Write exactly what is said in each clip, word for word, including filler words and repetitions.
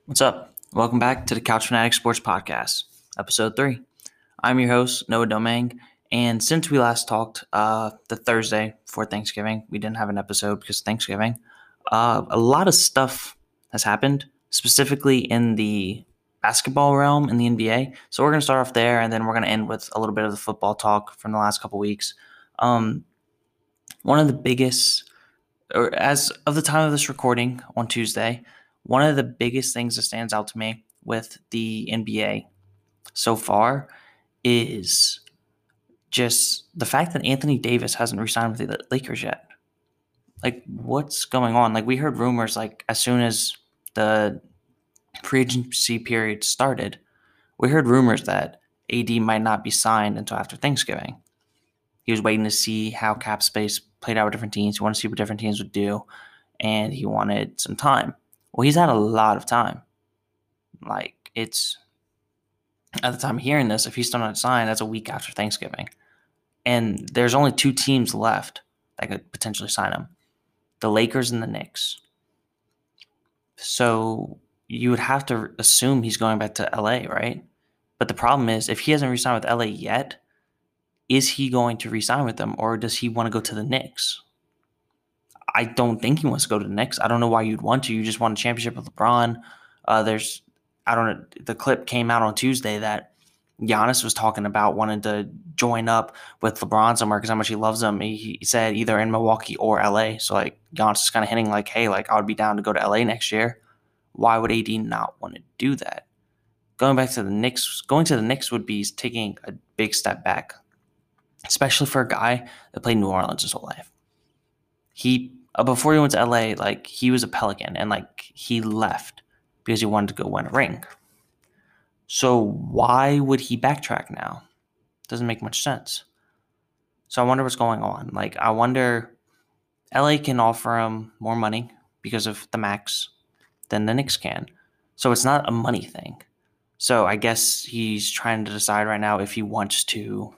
What's up? Welcome back to the Couch Fanatic Sports Podcast, episode three. I'm your host, Noah Domingue, and since we last talked uh, the Thursday before Thanksgiving, we didn't have an episode because of Thanksgiving. Uh, a lot of stuff has happened, specifically in the basketball realm in the N B A. So we're going to start off there, and then we're going to end with a little bit of the football talk from the last couple weeks. Um, one of the biggest, or as of the time of this recording on Tuesday, one of the biggest things that stands out to me with the N B A so far is just the fact that Anthony Davis hasn't re-signed with the Lakers yet. Like, what's going on? Like, we heard rumors, like, as soon as the free agency period started, we heard rumors that A D might not be signed until after Thanksgiving. He was waiting to see how cap space played out with different teams. He wanted to see what different teams would do, and he wanted some time. Well, he's had a lot of time. Like, it's at the time of hearing this, if he's still not signed, that's a week after Thanksgiving. And there's only two teams left that could potentially sign him, the Lakers and the Knicks. So you would have to assume he's going back to L A, right? But the problem is, if he hasn't re-signed with L A yet, is he going to re-sign with them, or does he want to go to the Knicks? I don't think he wants to go to the Knicks. I don't know why you'd want to. You just won a championship with LeBron. Uh, there's, I don't know, the clip came out on Tuesday that Giannis was talking about wanting to join up with LeBron somewhere because how much he loves him. He, he said either in Milwaukee or L A. So, like, Giannis is kind of hinting like, hey, like, I would be down to go to L A next year. Why would A D not want to do that? Going back to the Knicks, going to the Knicks would be taking a big step back, especially for a guy that played New Orleans his whole life. He, uh, before he went to L A, like, he was a Pelican, and, like, he left because he wanted to go win a ring. So why would he backtrack now? Doesn't make much sense. So I wonder what's going on. Like, I wonder, L A can offer him more money because of the max than the Knicks can. So it's not a money thing. So I guess he's trying to decide right now if he wants to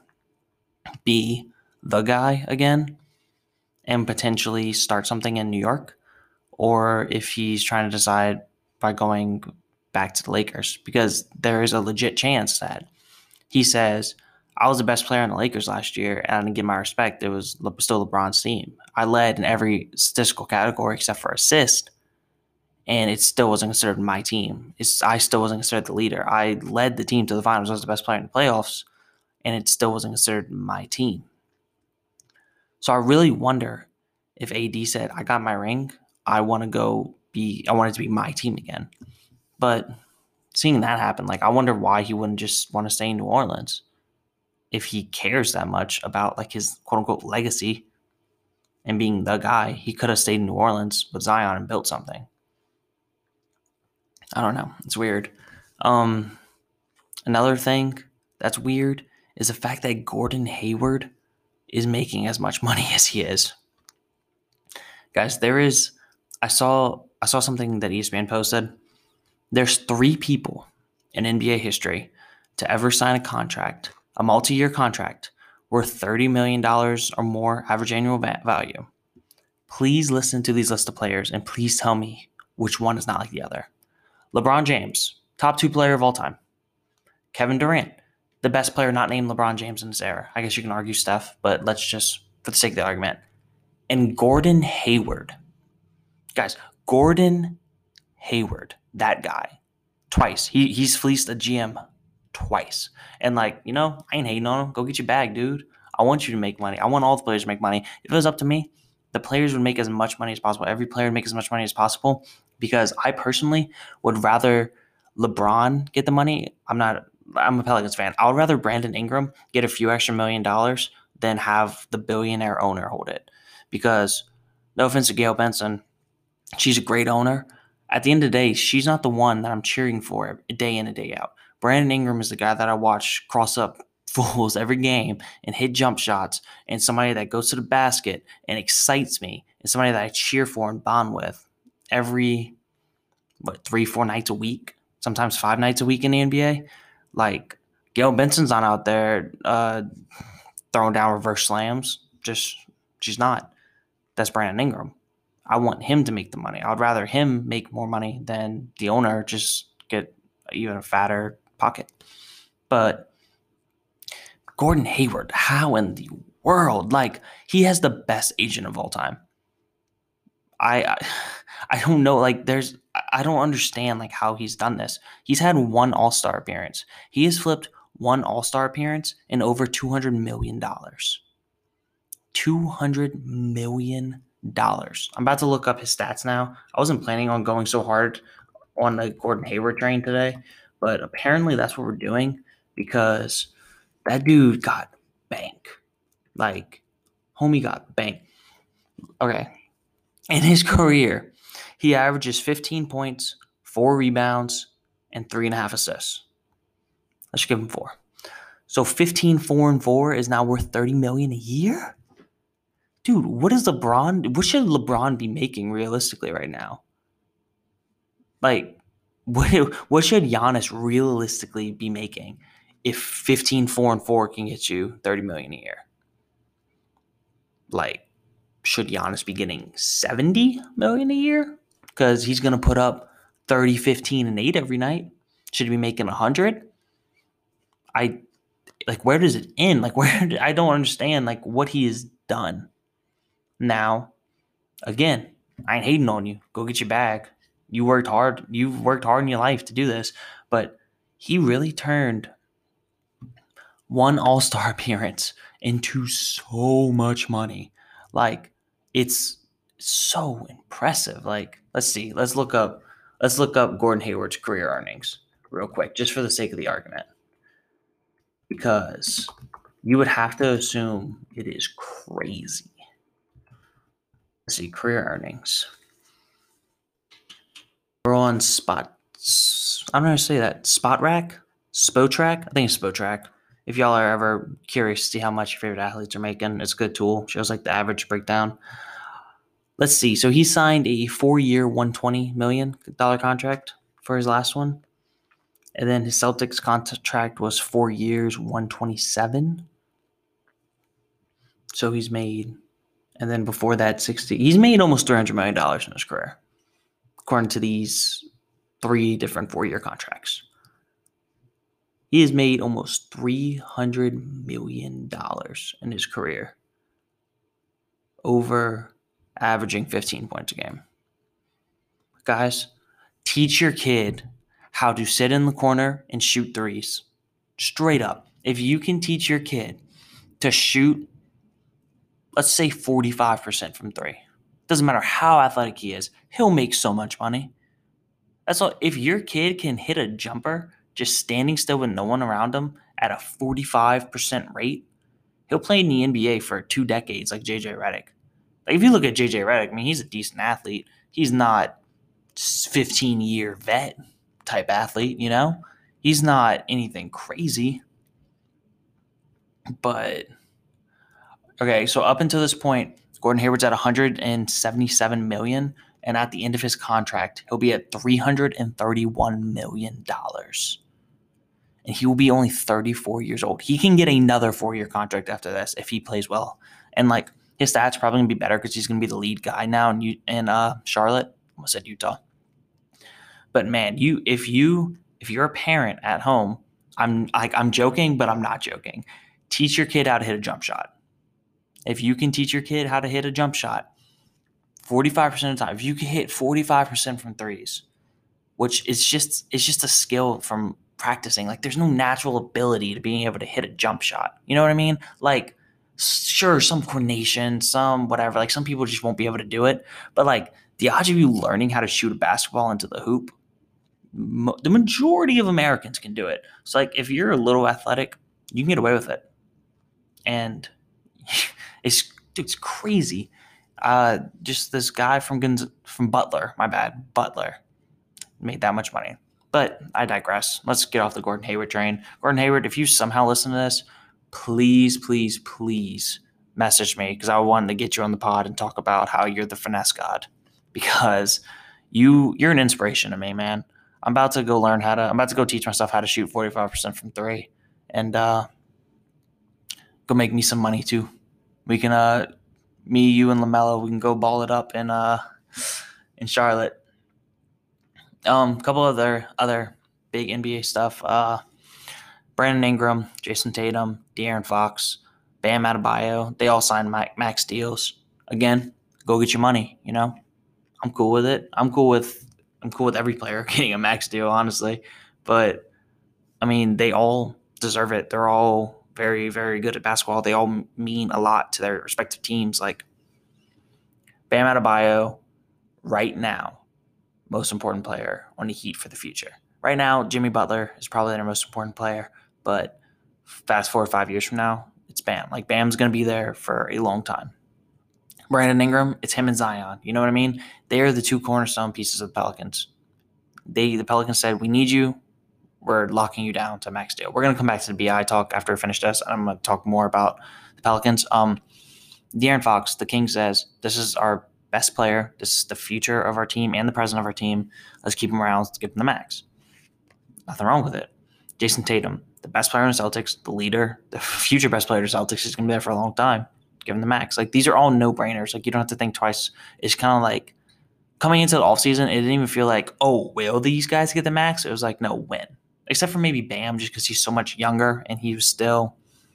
be the guy again and potentially start something in New York, or if he's trying to decide by going back to the Lakers, because there is a legit chance that he says, I was the best player on the Lakers last year, and I didn't get my respect. It was still LeBron's team. I led in every statistical category except for assist, and it still wasn't considered my team. It's, I still wasn't considered the leader. I led the team to the finals. I was the best player in the playoffs, and it still wasn't considered my team. So I really wonder if A D said, I got my ring, I want to go be, I want it to be my team again. But seeing that happen, like, I wonder why he wouldn't just want to stay in New Orleans if he cares that much about, like, his quote-unquote legacy and being the guy. He could have stayed in New Orleans with Zion and built something. I don't know. It's weird. Um, another thing that's weird is the fact that Gordon Hayward is making as much money as he is. Guys, there is, I saw I saw something that E S P N posted. There's three people in N B A history to ever sign a contract, a multi-year contract, worth thirty million dollars or more average annual value. Please listen to these list of players and please tell me which one is not like the other. LeBron James, top two player of all time. Kevin Durant, the best player not named LeBron James in this era. I guess you can argue Steph, but let's just, for the sake of the argument. And Gordon Hayward. Guys, Gordon Hayward, that guy, twice. He he's fleeced a G M twice. And, like, you know, I ain't hating on him. Go get your bag, dude. I want you to make money. I want all the players to make money. If it was up to me, the players would make as much money as possible. Every player would make as much money as possible, because I personally would rather LeBron get the money. I'm not I'm a Pelicans fan. I would rather Brandon Ingram get a few extra million dollars than have the billionaire owner hold it. Because, no offense to Gail Benson, she's a great owner. At the end of the day, she's not the one that I'm cheering for day in and day out. Brandon Ingram is the guy that I watch cross up fools every game and hit jump shots, and somebody that goes to the basket and excites me, and somebody that I cheer for and bond with every, what, three, four nights a week, sometimes five nights a week in the N B A. Like, Gail Benson's not out there uh, throwing down reverse slams. Just, she's not. That's Brandon Ingram. I want him to make the money. I would rather him make more money than the owner just get even a fatter pocket. But Gordon Hayward, how in the world? Like, he has the best agent of all time. I, I I don't know. Like, there's I don't understand like how he's done this. He's had one All Star appearance. He has flipped one All Star appearance in over two hundred million dollars. Two hundred million dollars. I'm about to look up his stats now. I wasn't planning on going so hard on the Gordon Hayward train today, but apparently that's what we're doing because that dude got bank. Like, homie got bank. Okay. In his career, he averages fifteen points, four rebounds, and three and a half assists. Let's give him four. So fifteen, four, and four is now worth thirty million dollars a year? Dude, what is LeBron? What should LeBron be making realistically right now? Like, what, what should Giannis realistically be making if fifteen, four, and four can get you thirty million dollars a year? Like, should Giannis be getting seventy million dollars a year? Because he's going to put up thirty, fifteen, and eight every night. Should he be making one hundred? I, like, where does it end? Like, where, I don't understand, like, what he has done. Now, again, I ain't hating on you. Go get your bag. You worked hard. You've worked hard in your life to do this. But he really turned one All-Star appearance into so much money. Like, it's so impressive. Like, let's see. Let's look up let's look up Gordon Hayward's career earnings real quick, just for the sake of the argument. Because you would have to assume it is crazy. Let's see, career earnings. We're on spot. I'm going to say that. Spot Rack? Spotrac? I think it's Spotrac. If y'all are ever curious to see how much your favorite athletes are making, it's a good tool. Shows like the average breakdown. Let's see. So he signed a four-year, one hundred twenty million dollars contract for his last one. And then his Celtics contract was four years, one hundred twenty-seven. So he's made, and then before that, sixty. He's made almost three hundred million dollars in his career, according to these three different four-year contracts. He has made almost three hundred million dollars in his career, over averaging fifteen points a game. Guys, teach your kid how to sit in the corner and shoot threes. Straight up. If you can teach your kid to shoot, let's say forty-five percent from three, doesn't matter how athletic he is, he'll make so much money. That's all. If your kid can hit a jumper just standing still with no one around him at a forty-five percent rate, he'll play in the N B A for two decades like J J Redick. Like, if you look at J J Redick, I mean, he's a decent athlete. He's not fifteen-year vet type athlete, you know? He's not anything crazy. But, okay, so up until this point, Gordon Hayward's at one hundred seventy-seven million dollars, and at the end of his contract, he'll be at three hundred thirty-one million dollars. And he will be only thirty-four years old. He can get another four-year contract after this if he plays well. And, like, his stats are probably going to be better because he's going to be the lead guy now in, U- in uh, Charlotte. I almost said Utah. But, man, you if you if you're a parent at home, I'm like I'm joking, but I'm not joking. Teach your kid how to hit a jump shot. If you can teach your kid how to hit a jump shot, forty-five percent of the time, if you can hit forty-five percent from threes, which is just it's just a skill from practicing. Like, there's no natural ability to being able to hit a jump shot. You know what I mean? Like, sure, some coordination, some whatever. Like, some people just won't be able to do it. But, like, the odds of you learning how to shoot a basketball into the hoop, mo- the majority of Americans can do it. So, like, if you're a little athletic, you can get away with it. And it's it's crazy. Uh, just this guy from Gonz- from Butler, my bad, Butler, made that much money. But I digress. Let's get off the Gordon Hayward train. Gordon Hayward, if you somehow listen to this, please, please, please message me, because I wanted to get you on the pod and talk about how you're the finesse god, because you you're an inspiration to me, man. I'm about to go learn how to. I'm about to go teach myself how to shoot forty-five percent from three, and uh, go make me some money too. We can, uh, me, you, and LaMelo, we can go ball it up in uh in Charlotte. Um, a couple other other big N B A stuff. Uh, Brandon Ingram, Jason Tatum, De'Aaron Fox, Bam Adebayo. They all signed max deals. Again, go get your money. You know, I'm cool with it. I'm cool with I'm cool with every player getting a max deal, honestly. But I mean, they all deserve it. They're all very, very good at basketball. They all mean a lot to their respective teams. Like Bam Adebayo, right now, most important player on the Heat for the future. Right now, Jimmy Butler is probably their most important player, but fast forward five years from now, it's Bam. Like Bam's going to be there for a long time. Brandon Ingram, it's him and Zion. You know what I mean? They are the two cornerstone pieces of the Pelicans. They, the Pelicans said, we need you. We're locking you down to max deal. We're going to come back to the B I talk after we finish this. I'm going to talk more about the Pelicans. Um, De'Aaron Fox, the King says, this is our best player. This is the future of our team and the president of our team. Let's keep him around. Let's give him the max. Nothing wrong with it. Jason Tatum, the best player in the Celtics, the leader, the future best player in the Celtics, is going to be there for a long time. Give him the max. Like, these are all no-brainers. Like, you don't have to think twice. It's kind of like coming into the offseason, it didn't even feel like, oh, will these guys get the max? It was like, no, when? Except for maybe Bam, just because he's so much younger and he was still,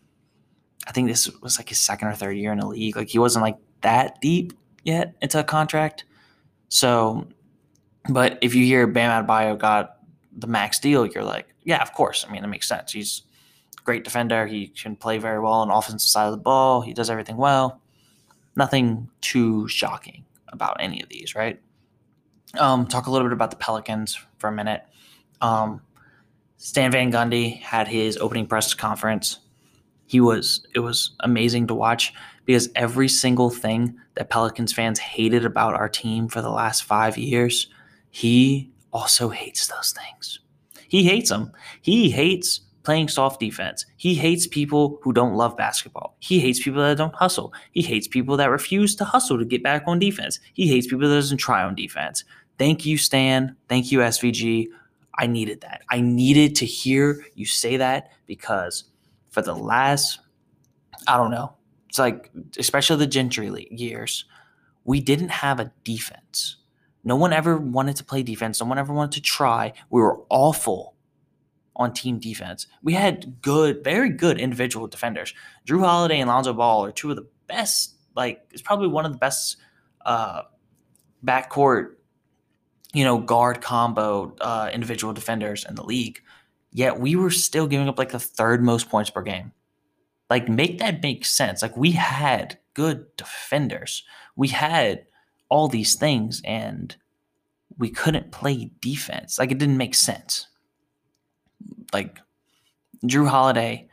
I think this was like his second or third year in the league. Like, he wasn't like that deep yet into a contract. So, but if you hear Bam Adebayo got the max deal, you're like, yeah, of course. I mean, that makes sense. He's a great defender. He can play very well on the offensive side of the ball. He does everything well. Nothing too shocking about any of these, right? Um, talk a little bit about the Pelicans for a minute. Um, Stan Van Gundy had his opening press conference. He was it was amazing to watch because every single thing that Pelicans fans hated about our team for the last five years, he also hates those things. He hates them. He hates playing soft defense. He hates people who don't love basketball. He hates people that don't hustle. He hates people that refuse to hustle to get back on defense. He hates people that doesn't try on defense. Thank you, Stan. Thank you, S V G. I needed that. I needed to hear you say that because for the last, I don't know, it's like, especially the Gentry years, we didn't have a defense. No one ever wanted to play defense. No one ever wanted to try. We were awful on team defense. We had good, very good individual defenders. Jrue Holiday and Lonzo Ball are two of the best, like, it's probably one of the best uh, backcourt, you know, guard combo uh, individual defenders in the league. Yet we were still giving up like the third most points per game. Like, make that make sense. Like, we had good defenders. We had all these things, and we couldn't play defense. Like, it didn't make sense. Like, Jrue Holiday,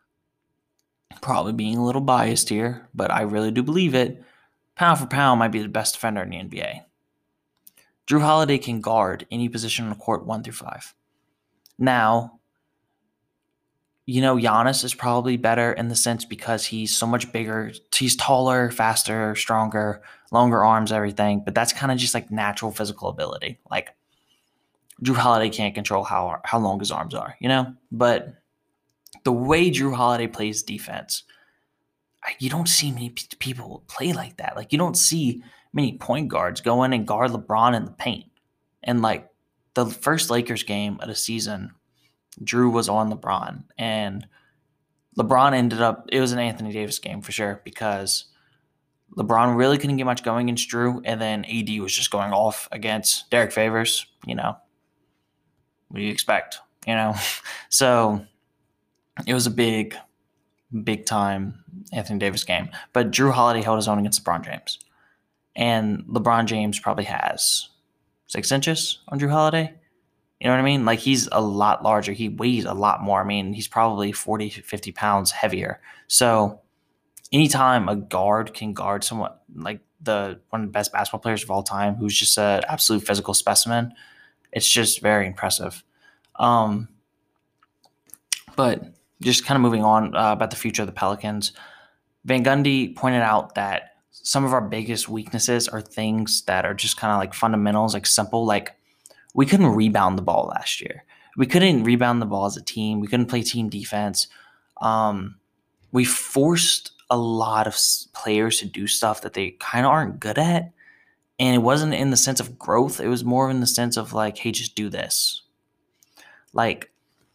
probably being a little biased here, but I really do believe it, pound for pound might be the best defender in the N B A. Jrue Holiday can guard any position on the court one through five. Now, you know, Giannis is probably better in the sense because he's so much bigger. He's taller, faster, stronger, longer arms, everything. But that's kind of just like natural physical ability. Like, Jrue Holiday can't control how how long his arms are, you know? But the way Jrue Holiday plays defense, you don't see many people play like that. Like, you don't see many point guards go in and guard LeBron in the paint. And, like, the first Lakers game of the season, Jrue was on LeBron. And LeBron ended up – it was an Anthony Davis game for sure because LeBron really couldn't get much going against Jrue. And then A D was just going off against Derek Favors, you know. What do you expect, you know? So it was a big, big time Anthony Davis game. But Jrue Holiday held his own against LeBron James. And LeBron James probably has six inches on Jrue Holiday. You know what I mean? Like, he's a lot larger. He weighs a lot more. I mean, he's probably forty, fifty pounds heavier. So anytime a guard can guard someone like the one of the best basketball players of all time, who's just an absolute physical specimen, it's just very impressive. Um, but just kind of moving on uh, about the future of the Pelicans, Van Gundy pointed out that some of our biggest weaknesses are things that are just kind of like fundamentals, like simple, like we couldn't rebound the ball last year. We couldn't rebound the ball as a team. We couldn't play team defense. Um, we forced a lot of players to do stuff that they kind of aren't good at. And it wasn't in the sense of growth. It was more in the sense of like, hey, just do this. Like,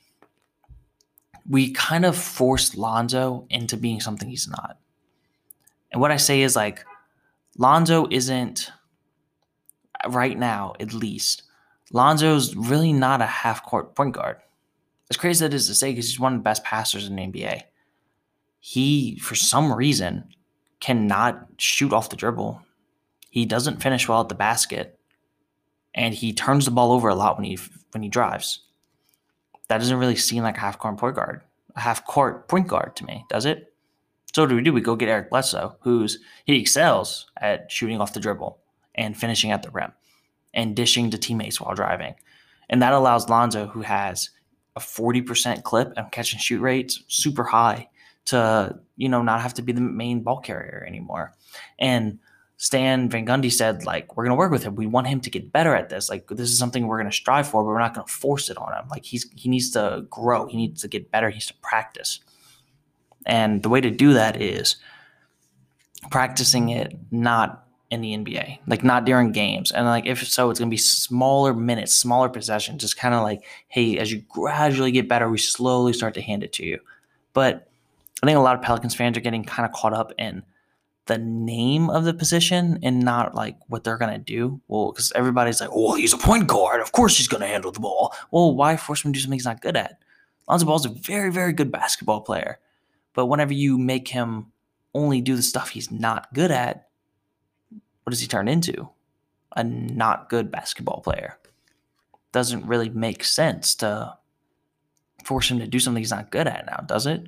we kind of forced Lonzo into being something he's not. And what I say is like, Lonzo isn't, right now at least, Lonzo's really not a half-court point guard. As crazy as that is to say, because he's one of the best passers in the N B A. He, for some reason, cannot shoot off the dribble. He doesn't finish well at the basket. And he turns the ball over a lot when he when he drives. That doesn't really seem like a half-court point guard. A half-court point guard to me, does it? So what do we do? We go get Eric Bledsoe, who's he excels at shooting off the dribble and finishing at the rim and dishing to teammates while driving. And that allows Lonzo, who has a forty percent clip and catch and shoot rates, super high, to, you know, not have to be the main ball carrier anymore. And Stan Van Gundy said, like, we're going to work with him. We want him to get better at this. Like, this is something we're going to strive for, but we're not going to force it on him. Like, he's he needs to grow. He needs to get better. He needs to practice. And the way to do that is practicing it not in the N B A, like not during games. And like, if so, it's going to be smaller minutes, smaller possessions, just kind of like, hey, as you gradually get better, we slowly start to hand it to you. But I think a lot of Pelicans fans are getting kind of caught up in the name of the position and not like what they're going to do. Well, because everybody's like, oh, he's a point guard. Of course he's going to handle the ball. Well, why force him to do something he's not good at? Lonzo Ball's a very, very good basketball player. But whenever you make him only do the stuff he's not good at, what does he turn into? A not good basketball player. Doesn't really make sense to force him to do something he's not good at now, does it?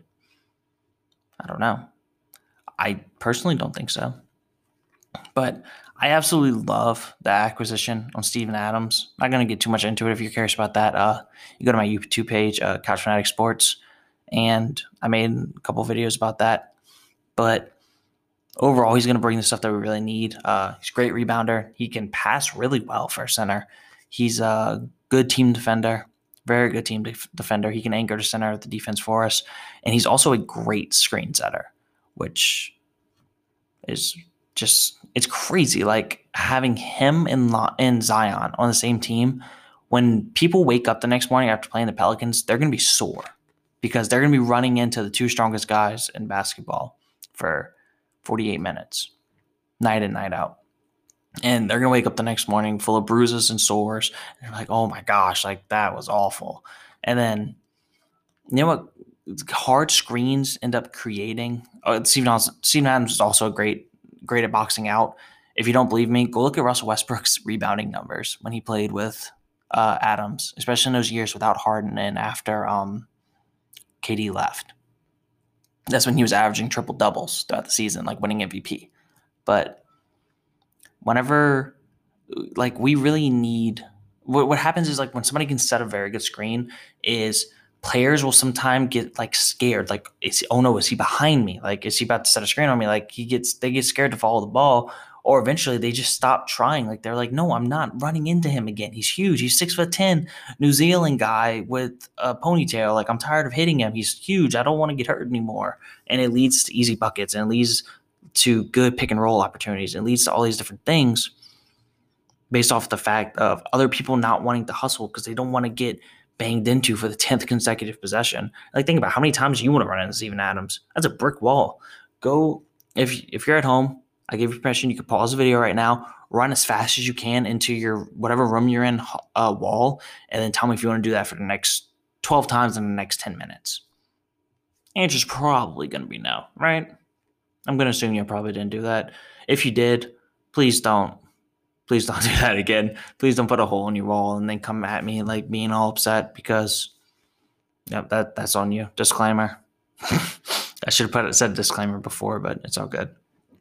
I don't know. I personally don't think so. But I absolutely love the acquisition on Steven Adams. I'm not going to get too much into it. If you're curious about that, uh, you go to my YouTube page, uh, Couch Fanatic Sports, and I made a couple videos about that. But overall, he's going to bring the stuff that we really need. Uh, he's a great rebounder. He can pass really well for a center. He's a good team defender, very good team def- defender. He can anchor the center of the defense for us. And he's also a great screen setter, which is just, it's crazy. Like having him and, Lo- and Zion on the same team, when people wake up the next morning after playing the Pelicans, they're going to be sore because they're going to be running into the two strongest guys in basketball for forty-eight minutes, night in, night out. And they're going to wake up the next morning full of bruises and sores. And they're like, oh my gosh, like that was awful. And then, you know what hard screens end up creating? Oh, Steven Adams, Steven Adams is also great, great at boxing out. If you don't believe me, go look at Russell Westbrook's rebounding numbers when he played with uh, Adams, especially in those years without Harden and after um, K D left. That's when he was averaging triple doubles throughout the season, like winning M V P. But whenever, like, we really need, what, what happens is like when somebody can set a very good screen is players will sometimes get like scared. Like, is, oh no, is he behind me? Like, is he about to set a screen on me? Like he gets, they get scared to follow the ball, or eventually they just stop trying. Like they're like, no, I'm not running into him again. He's huge. He's six foot ten, New Zealand guy with a ponytail. Like I'm tired of hitting him. He's huge. I don't want to get hurt anymore. And it leads to easy buckets and it leads to good pick and roll opportunities. It leads to all these different things based off the fact of other people not wanting to hustle because they don't want to get banged into for the tenth consecutive possession. Like think about how many times you want to run into Steven Adams. That's a brick wall. Go if if you're at home, I give you permission. You can pause the video right now, run as fast as you can into your whatever room you're in uh, wall, and then tell me if you want to do that for the next twelve times in the next ten minutes. Answer's probably going to be no, right? I'm going to assume you probably didn't do that. If you did, please don't. Please don't do that again. Please don't put a hole in your wall and then come at me like being all upset because, yep, that that's on you. Disclaimer. I should have put it, said a disclaimer before, but it's all good.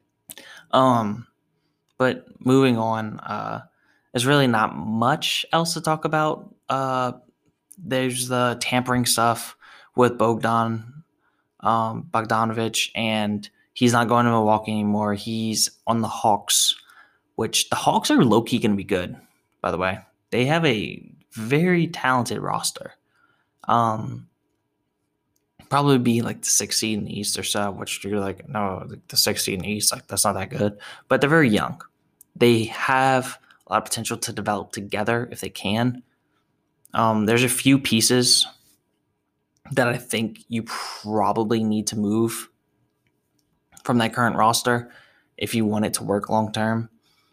Um, but moving on, uh, there's really not much else to talk about. Uh, there's the tampering stuff with Bogdan, um, Bogdanovic, and he's not going to Milwaukee anymore. He's on the Hawks, which the Hawks are low-key going to be good, by the way. They have a very talented roster. Um, probably be like the sixth seed in the East or so, which you're like, no, the sixth seed in the East, like that's not that good. But they're very young. they have a lot of potential to develop together if they can. Um, there's a few pieces that I think you probably need to move from that current roster if you want it to work long term.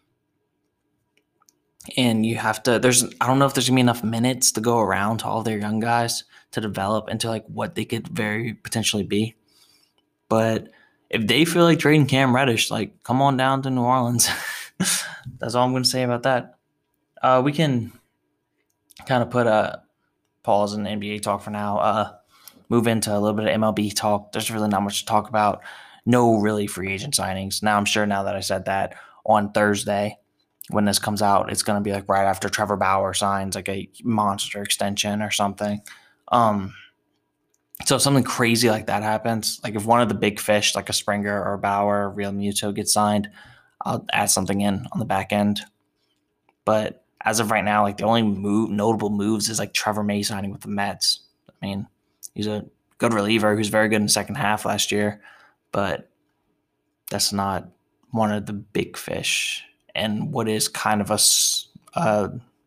And you have to, there's, I don't know if there's gonna be enough minutes to go around to all their young guys to develop into like what they could very potentially be. But if they feel like trading Cam Reddish, like come on down to New Orleans. That's all I'm gonna say about that. Uh, we can kind of put a pause in N B A talk for now. Uh, move into a little bit of M L B talk. There's really not much to talk about. No really free agent signings. Now I'm sure now that I said that on Thursday, when this comes out, it's going to be like right after Trevor Bauer signs like a monster extension or something. Um, so if something crazy like that happens, like if one of the big fish, like a Springer or a Bauer or Real Muto gets signed, I'll add something in on the back end. But as of right now, like the only move, notable moves is like Trevor May signing with the Mets. I mean, he's a good reliever who's very good in the second half last year, but that's not one of the big fish and what is kind of a, a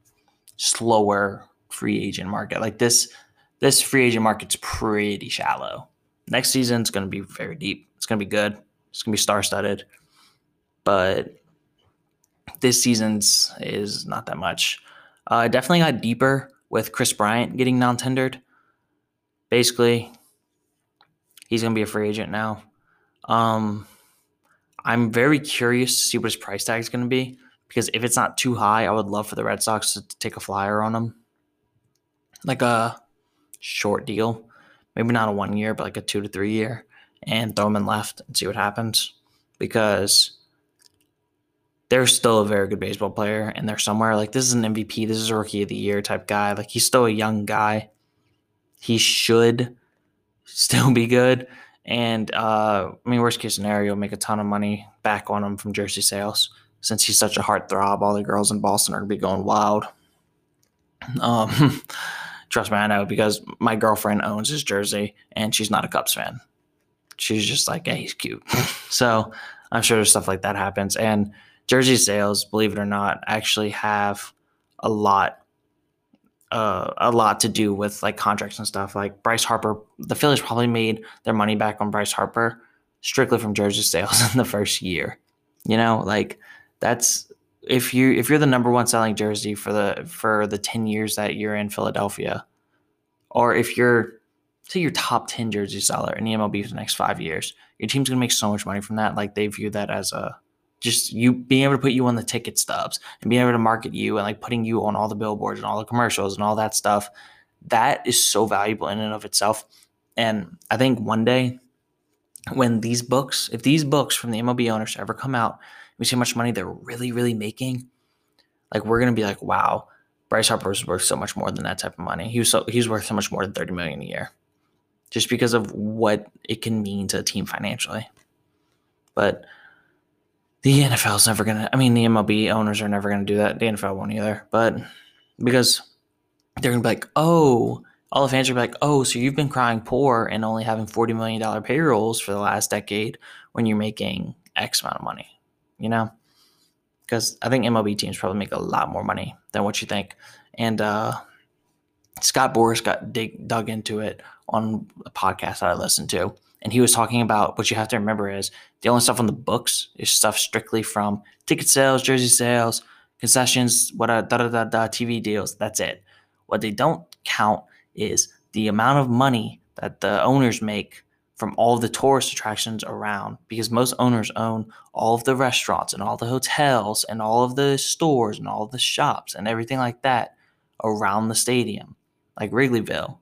slower free agent market. Like this, this free agent market's pretty shallow. Next season's going to be very deep. It's going to be good. It's going to be star-studded. But this season's is not that much. Uh, definitely got deeper with Chris Bryant getting non-tendered. Basically, he's going to be a free agent now. Um, I'm very curious to see what his price tag is going to be because if it's not too high, I would love for the Red Sox to take a flyer on him. Like a short deal. Maybe not a one year, but like a two to three year and throw him in left and see what happens because they're still a very good baseball player and they're somewhere. Like this is an M V P. This is a rookie of the year type guy. Like he's still a young guy. He should still be good. And, uh, I mean, worst case scenario, make a ton of money back on him from jersey sales. Since he's such a heartthrob, all the girls in Boston are going to be going wild. Um, trust me, I know, because my girlfriend owns his jersey, and she's not a Cubs fan. She's just like, hey, he's cute. So I'm sure there's stuff like that happens. And jersey sales, believe it or not, actually have a lot Uh, a lot to do with like contracts and stuff. Like Bryce Harper, the Phillies probably made their money back on Bryce Harper strictly from jersey sales in the first year. You know, like that's if you if you're the number one selling jersey for the for the ten years that you're in Philadelphia, or if you're say your top ten jersey seller in the M L B for the next five years, your team's gonna make so much money from that. Like they view that as a just you being able to put you on the ticket stubs and being able to market you and like putting you on all the billboards and all the commercials and all that stuff. That is so valuable in and of itself. And I think one day when these books, if these books from the M L B owners ever come out, we see how much money they're really, really making. Like we're going to be like, wow, Bryce Harper is worth so much more than that type of money. He was so he's worth so much more than thirty million dollars a year just because of what it can mean to a team financially. But the N F L is never going to, I mean, the M L B owners are never going to do that. The N F L won't either. But because they're going to be like, oh, all the fans are going to be like, oh, so you've been crying poor and only having forty million dollars payrolls for the last decade when you're making X amount of money, you know? Because I think M L B teams probably make a lot more money than what you think. And uh, Scott Boras got dig, dug into it on a podcast that I listened to. And he was talking about what you have to remember is the only stuff on the books is stuff strictly from ticket sales, jersey sales, concessions, what a da da da da T V deals. That's it. What they don't count is the amount of money that the owners make from all of the tourist attractions around, because most owners own all of the restaurants and all the hotels and all of the stores and all of the shops and everything like that around the stadium, like Wrigleyville.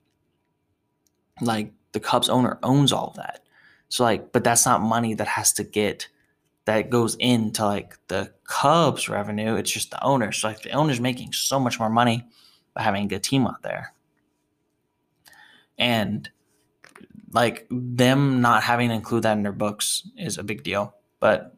Like the Cubs owner owns all of that. So like, but that's not money that has to get, that goes into like the Cubs revenue. It's just the owner. So like the owner's making so much more money by having a good team out there. And like them not having to include that in their books is a big deal. But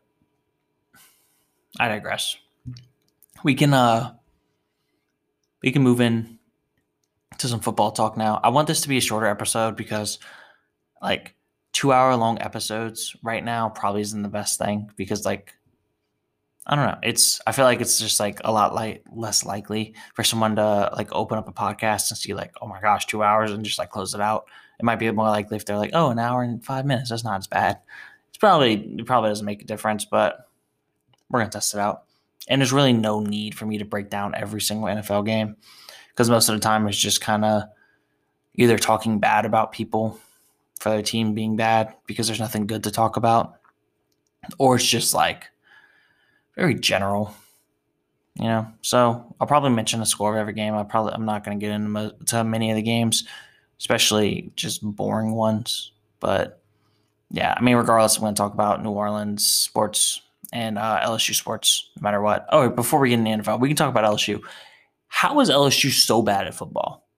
I digress. We can uh we can move in to some football talk now. I want this to be a shorter episode because like two hour long episodes right now probably isn't the best thing because like I don't know. It's I feel like it's just like a lot like less likely for someone to like open up a podcast and see like, oh my gosh, two hours and just like close it out. It might be more likely if they're like, oh, an hour and five minutes. That's not as bad. It's probably it probably doesn't make a difference, but we're gonna test it out. And there's really no need for me to break down every single N F L game because most of the time it's just kind of either talking bad about people for their team being bad because there's nothing good to talk about, or it's just like very general, you know. So I'll probably mention the score of every game. I probably I'm not going to get into mo- to many of the games, especially just boring ones. But yeah, I mean, regardless, I'm going to talk about New Orleans sports and uh, L S U sports, no matter what. Oh, before we get into the N F L, we can talk about L S U. How is L S U so bad at football?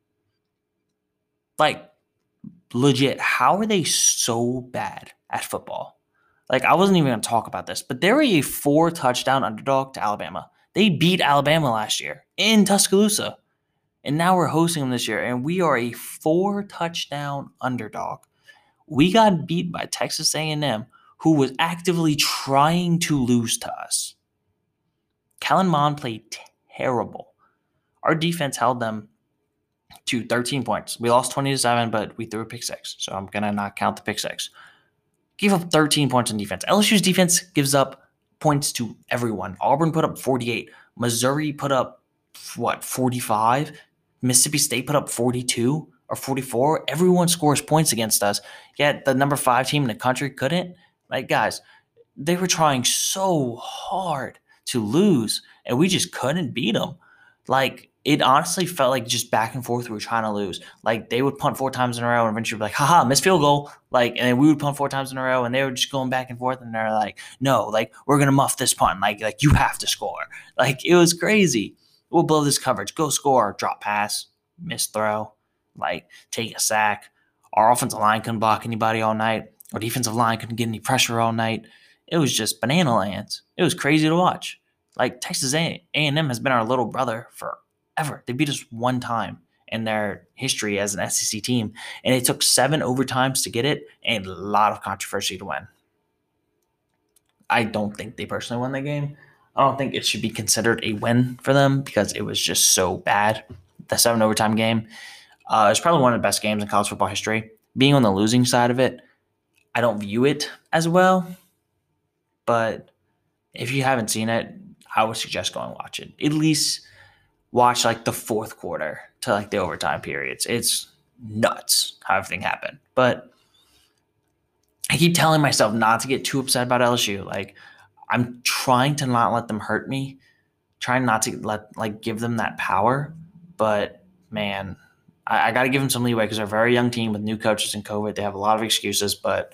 Like, legit, how are they so bad at football? Like, I wasn't even going to talk about this, but they're a four touchdown underdog to Alabama. They beat Alabama last year in Tuscaloosa, and now we're hosting them this year, and we are a four touchdown underdog. We got beat by Texas A and M, who was actively trying to lose to us. Kellen Mond played terrible. Our defense held them to thirteen points. We lost twenty to seven, but we threw a pick six, so I'm going to not count the pick six. Gave up thirteen points on defense. L S U's defense gives up points to everyone. Auburn put up forty-eight. Missouri put up, what, forty-five? Mississippi State put up forty-two or forty-four. Everyone scores points against us, yet the number five team in the country couldn't. Like, guys, they were trying so hard to lose, and we just couldn't beat them. Like, it honestly felt like just back and forth we were trying to lose. Like, they would punt four times in a row and eventually be like, haha, missed field goal. Like, and then we would punt four times in a row and they were just going back and forth and they're like, no, like, we're going to muff this punt. Like, like, you have to score. Like, it was crazy. We'll blow this coverage. Go score. Drop pass. Miss throw. Like, take a sack. Our offensive line couldn't block anybody all night. Our defensive line couldn't get any pressure all night. It was just banana lands. It was crazy to watch. Like, Texas A and M has been our little brother forever. They beat us one time in their history as an S E C team, and it took seven overtimes to get it and a lot of controversy to win. I don't think they personally won the game. I don't think it should be considered a win for them because it was just so bad. The seven overtime game uh, is probably one of the best games in college football history. Being on the losing side of it, I don't view it as well, but if you haven't seen it, I would suggest going watch it. At least watch like the fourth quarter to like the overtime periods. It's nuts how everything happened. But I keep telling myself not to get too upset about L S U. Like, I'm trying to not let them hurt me, trying not to let like give them that power. But man, I, I got to give them some leeway because they're a very young team with new coaches and COVID. They have a lot of excuses, but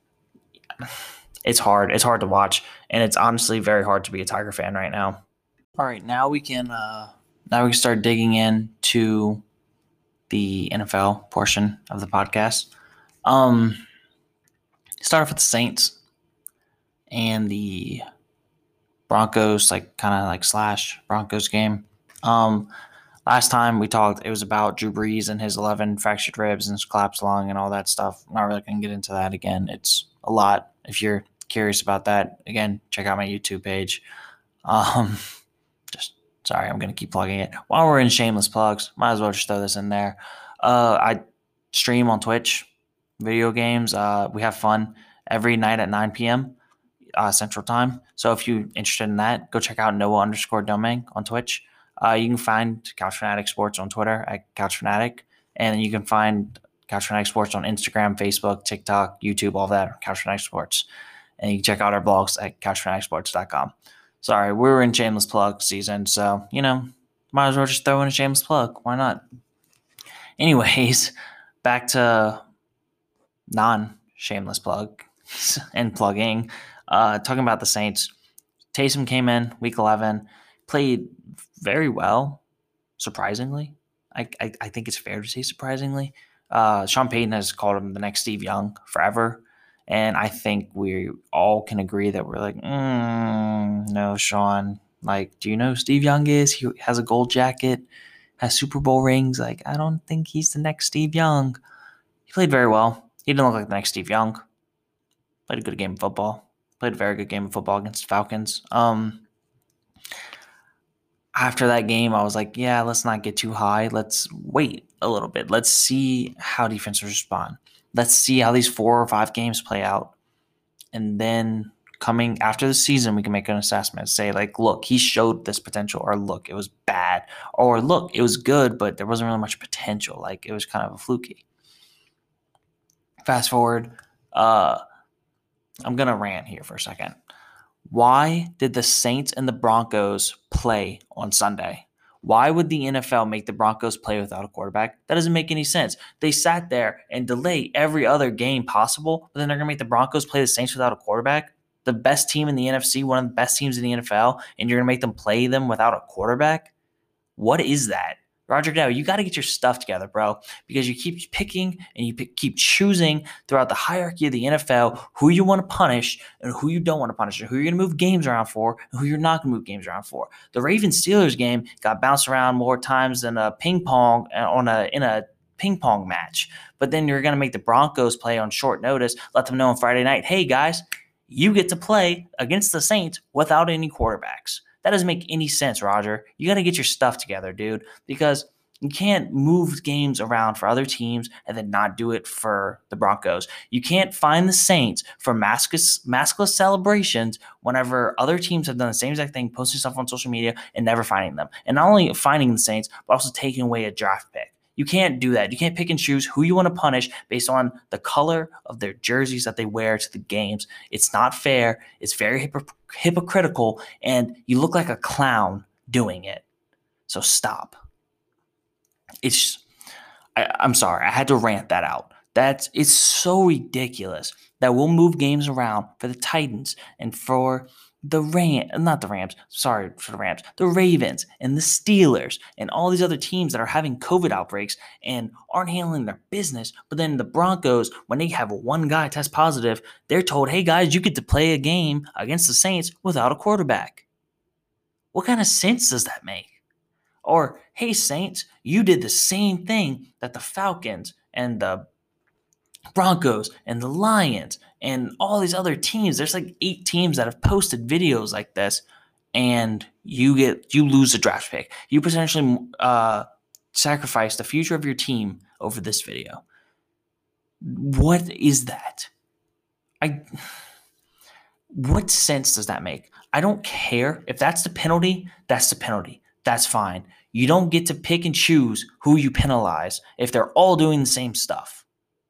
it's hard. It's hard to watch, and it's honestly very hard to be a Tiger fan right now. All right, now we can uh, now we can start digging into the N F L portion of the podcast. Um, start off with the Saints and the Broncos, like kind of like slash Broncos game. Um, last time we talked, it was about Drew Brees and his eleven fractured ribs and his collapsed lung and all that stuff. I'm not really going to get into that again. It's a lot. If you're curious about that, again, check out my YouTube page. Um, just sorry, I'm going to keep plugging it. While we're in shameless plugs, might as well just throw this in there. Uh, I stream on Twitch video games. Uh, we have fun every night at nine p.m. Uh, Central Time. So if you're interested in that, go check out Noah underscore Domingue on Twitch. Uh, you can find Couch Fanatic Sports on Twitter at Couch Fanatic, and you can find Couch Fanatic Sports on Instagram, Facebook, TikTok, YouTube, all that, Couch Fanatic Sports. And you can check out our blogs at couch fanatic sports dot com. Sorry, we were in shameless plug season, so, you know, might as well just throw in a shameless plug. Why not? Anyways, back to non-shameless plug and plugging. Uh, talking about the Saints. Taysom came in week eleven, played very well, surprisingly. I, I, I think it's fair to say surprisingly. Uh, Sean Payton has called him the next Steve Young forever. And I think we all can agree that we're like, mm, no, Sean. Like, do you know who Steve Young is? He has a gold jacket, has Super Bowl rings. Like, I don't think he's the next Steve Young. He played very well. He didn't look like the next Steve Young. Played a good game of football. Played a very good game of football against the Falcons. Um, after that game, I was like, yeah, let's not get too high. Let's wait a little bit. Let's see how defenses respond. Let's see how these four or five games play out. And then coming after the season, we can make an assessment. Say, like, look, he showed this potential, or look, it was bad, or look, it was good, but there wasn't really much potential. Like, it was kind of a fluky. Fast forward, uh, I'm going to rant here for a second. Why did the Saints and the Broncos play on Sunday? Why would the N F L make the Broncos play without a quarterback? That doesn't make any sense. They sat there and delayed every other game possible, but then they're going to make the Broncos play the Saints without a quarterback? The best team in the N F C, one of the best teams in the N F L, and you're going to make them play them without a quarterback? What is that? Roger Goodell, you got to get your stuff together, bro, because you keep picking and you pick, keep choosing throughout the hierarchy of the N F L who you want to punish and who you don't want to punish, and who you're going to move games around for and who you're not going to move games around for. The Ravens-Steelers game got bounced around more times than a ping pong on a in a ping pong match, but then you're going to make the Broncos play on short notice, let them know on Friday night, hey, guys, you get to play against the Saints without any quarterbacks. That doesn't make any sense, Roger. You got to get your stuff together, dude, because you can't move games around for other teams and then not do it for the Broncos. You can't find the Saints for maskless, maskless celebrations whenever other teams have done the same exact thing, posting stuff on social media and never finding them. And not only finding the Saints, but also taking away a draft pick. You can't do that. You can't pick and choose who you want to punish based on the color of their jerseys that they wear to the games. It's not fair. It's very hypocr- hypocritical, and you look like a clown doing it. So stop. It's, I, I'm sorry, I had to rant that out. That's it's so ridiculous that we'll move games around for the Titans and for the Ram, not the Rams, sorry for the Rams, the Ravens and the Steelers and all these other teams that are having COVID outbreaks and aren't handling their business. But then the Broncos, when they have one guy test positive, they're told, hey guys, you get to play a game against the Saints without a quarterback. What kind of sense does that make? Or, hey, Saints, you did the same thing that the Falcons and the Broncos and the Lions and all these other teams. There's like eight teams that have posted videos like this, and you get you lose a draft pick. You potentially uh, sacrifice the future of your team over this video. What is that? I. What sense does that make? I don't care. If that's the penalty, that's the penalty. That's fine. You don't get to pick and choose who you penalize if they're all doing the same stuff.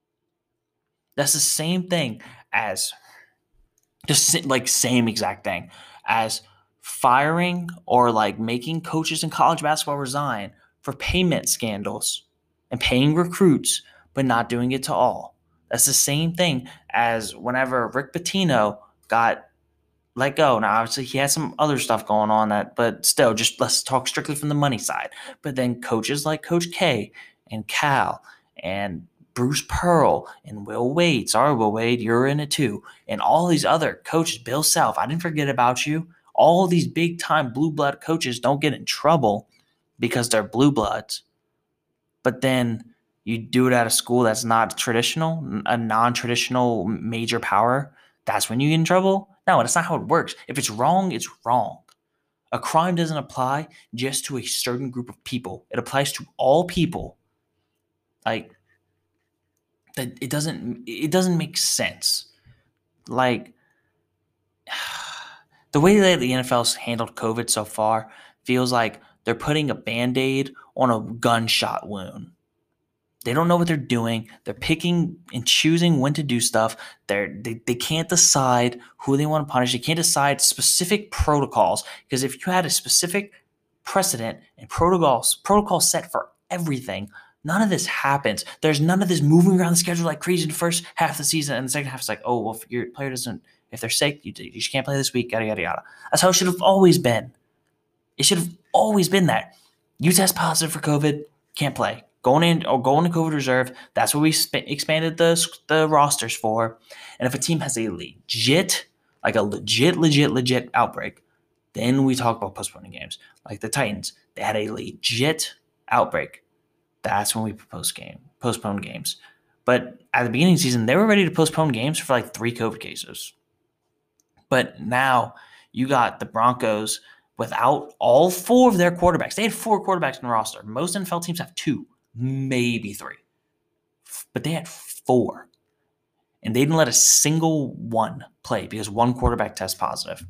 That's the same thing as, just like same exact thing as firing or like making coaches in college basketball resign for payment scandals and paying recruits, but not doing it to all. That's the same thing as whenever Rick Pitino got let go. Now, obviously, he had some other stuff going on that, but still, just let's talk strictly from the money side. But then coaches like Coach K and Cal and Bruce Pearl and Will Wade, sorry, Will Wade, you're in it too, and all these other coaches, Bill Self, I didn't forget about you. All these big-time blue blood coaches don't get in trouble because they're blue bloods. But then you do it at a school that's not traditional, a non-traditional major power, that's when you get in trouble? No, that's not how it works. If it's wrong, it's wrong. A crime doesn't apply just to a certain group of people. It applies to all people. Like, that it doesn't it doesn't make sense. Like, the way that the N F L's handled COVID so far feels like they're putting a Band-Aid on a gunshot wound. They don't know what they're doing. They're picking and choosing when to do stuff. They're, they they can't decide who they want to punish. They can't decide specific protocols, because if you had a specific precedent and protocols protocols set for everything, none of this happens. There's none of this moving around the schedule like crazy in the first half of the season, and the second half is like, oh, well, if your player doesn't, if they're sick, you, you can't play this week, yada, yada, yada. That's how it should have always been. It should have always been that. You test positive for COVID, can't play. Going in or going to COVID reserve, that's what we sp- expanded the, the rosters for. And if a team has a legit, like a legit, legit, legit outbreak, then we talk about postponing games. Like the Titans, they had a legit outbreak. That's when we post game, postpone games. But at the beginning of the season, they were ready to postpone games for like three COVID cases. But now you got the Broncos without all four of their quarterbacks. They had four quarterbacks in the roster. Most N F L teams have two, maybe three. But they had four. And they didn't let a single one play because one quarterback tests positive.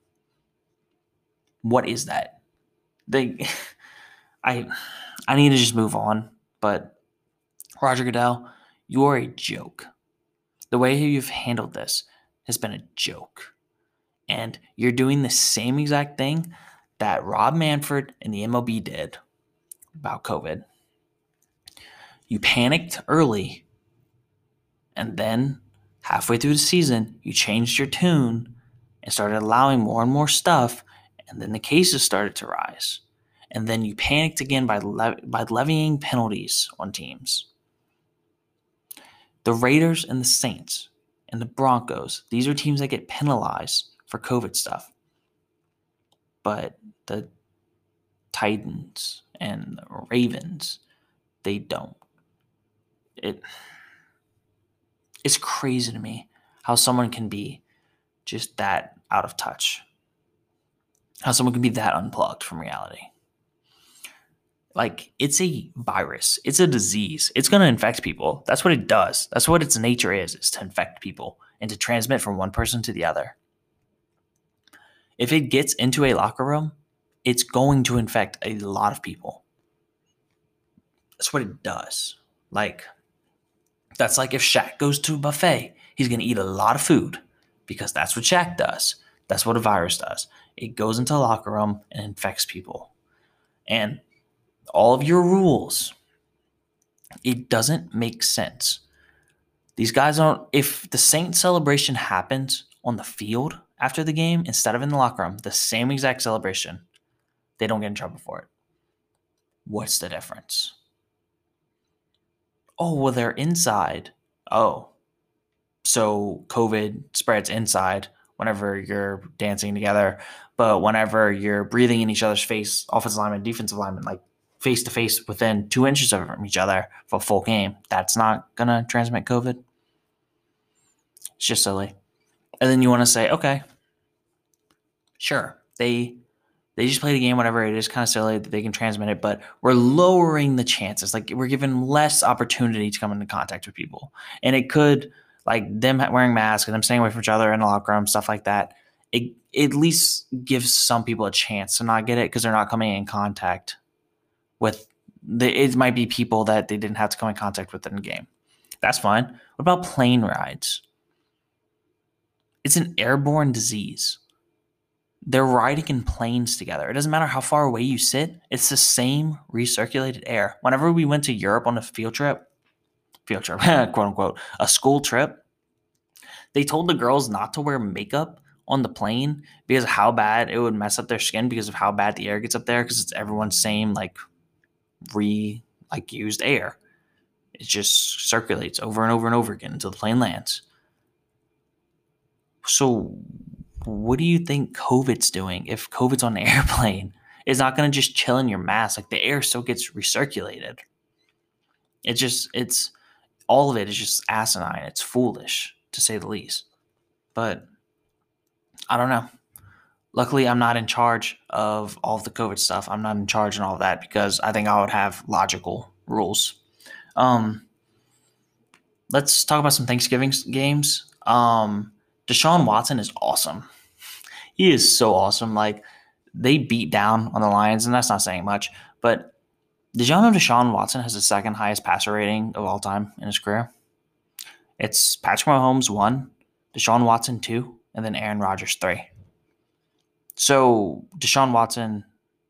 What is that? They, I, I need to just move on. But Roger Goodell, you are a joke. The way you've handled this has been a joke. And you're doing the same exact thing that Rob Manfred and the M L B did about COVID. You panicked early, and then halfway through the season, you changed your tune and started allowing more and more stuff, and then the cases started to rise. And then you panicked again by le- by levying penalties on teams. The Raiders and the Saints and the Broncos, these are teams that get penalized for COVID stuff. But the Titans and the Ravens, they don't. It it's crazy to me how someone can be just that out of touch. How someone can be that unplugged from reality. Like, it's a virus. It's a disease. It's going to infect people. That's what it does. That's what its nature is, is to infect people and to transmit from one person to the other. If it gets into a locker room, it's going to infect a lot of people. That's what it does. Like, that's like if Shaq goes to a buffet, he's going to eat a lot of food because that's what Shaq does. That's what a virus does. It goes into a locker room and infects people. And all of your rules, it doesn't make sense. These guys don't, if the Saints celebration happens on the field after the game instead of in the locker room, the same exact celebration, they don't get in trouble for it. What's the difference? Oh, well, they're inside. Oh, so COVID spreads inside whenever you're dancing together, but whenever you're breathing in each other's face, offensive lineman, defensive lineman, like face to face within two inches of each other for a full game, that's not going to transmit COVID. It's just silly. And then you want to say, okay, sure, they they just played a game, whatever. It is kind of silly that they can transmit it, but we're lowering the chances. Like, we're giving less opportunity to come into contact with people. And it could, like, them wearing masks and them staying away from each other in the locker room, stuff like that, it, it at least gives some people a chance to not get it because they're not coming in contact with the, it might be people that they didn't have to come in contact with in the game. That's fine. What about plane rides? It's an airborne disease. They're riding in planes together. It doesn't matter how far away you sit. It's the same recirculated air. Whenever we went to Europe on a field trip, field trip, quote unquote, a school trip, they told the girls not to wear makeup on the plane because of how bad it would mess up their skin because of how bad the air gets up there because it's everyone's same, like, re, like, used air. It just circulates over and over and over again until the plane lands. So what do you think COVID's doing if COVID's on an airplane? It's not going to just chill in your mask. Like, the air still gets recirculated. It just, it's, all of it is just asinine. It's foolish, to say the least. But I don't know. Luckily, I'm not in charge of all of the COVID stuff. I'm not in charge and all of that because I think I would have logical rules. Um, let's talk about some Thanksgiving games. Um, Deshaun Watson is awesome. He is so awesome. Like, they beat down on the Lions, and that's not saying much. But did y'all know Deshaun Watson has the second highest passer rating of all time in his career? It's Patrick Mahomes one, Deshaun Watson two, and then Aaron Rodgers three. So Deshaun Watson,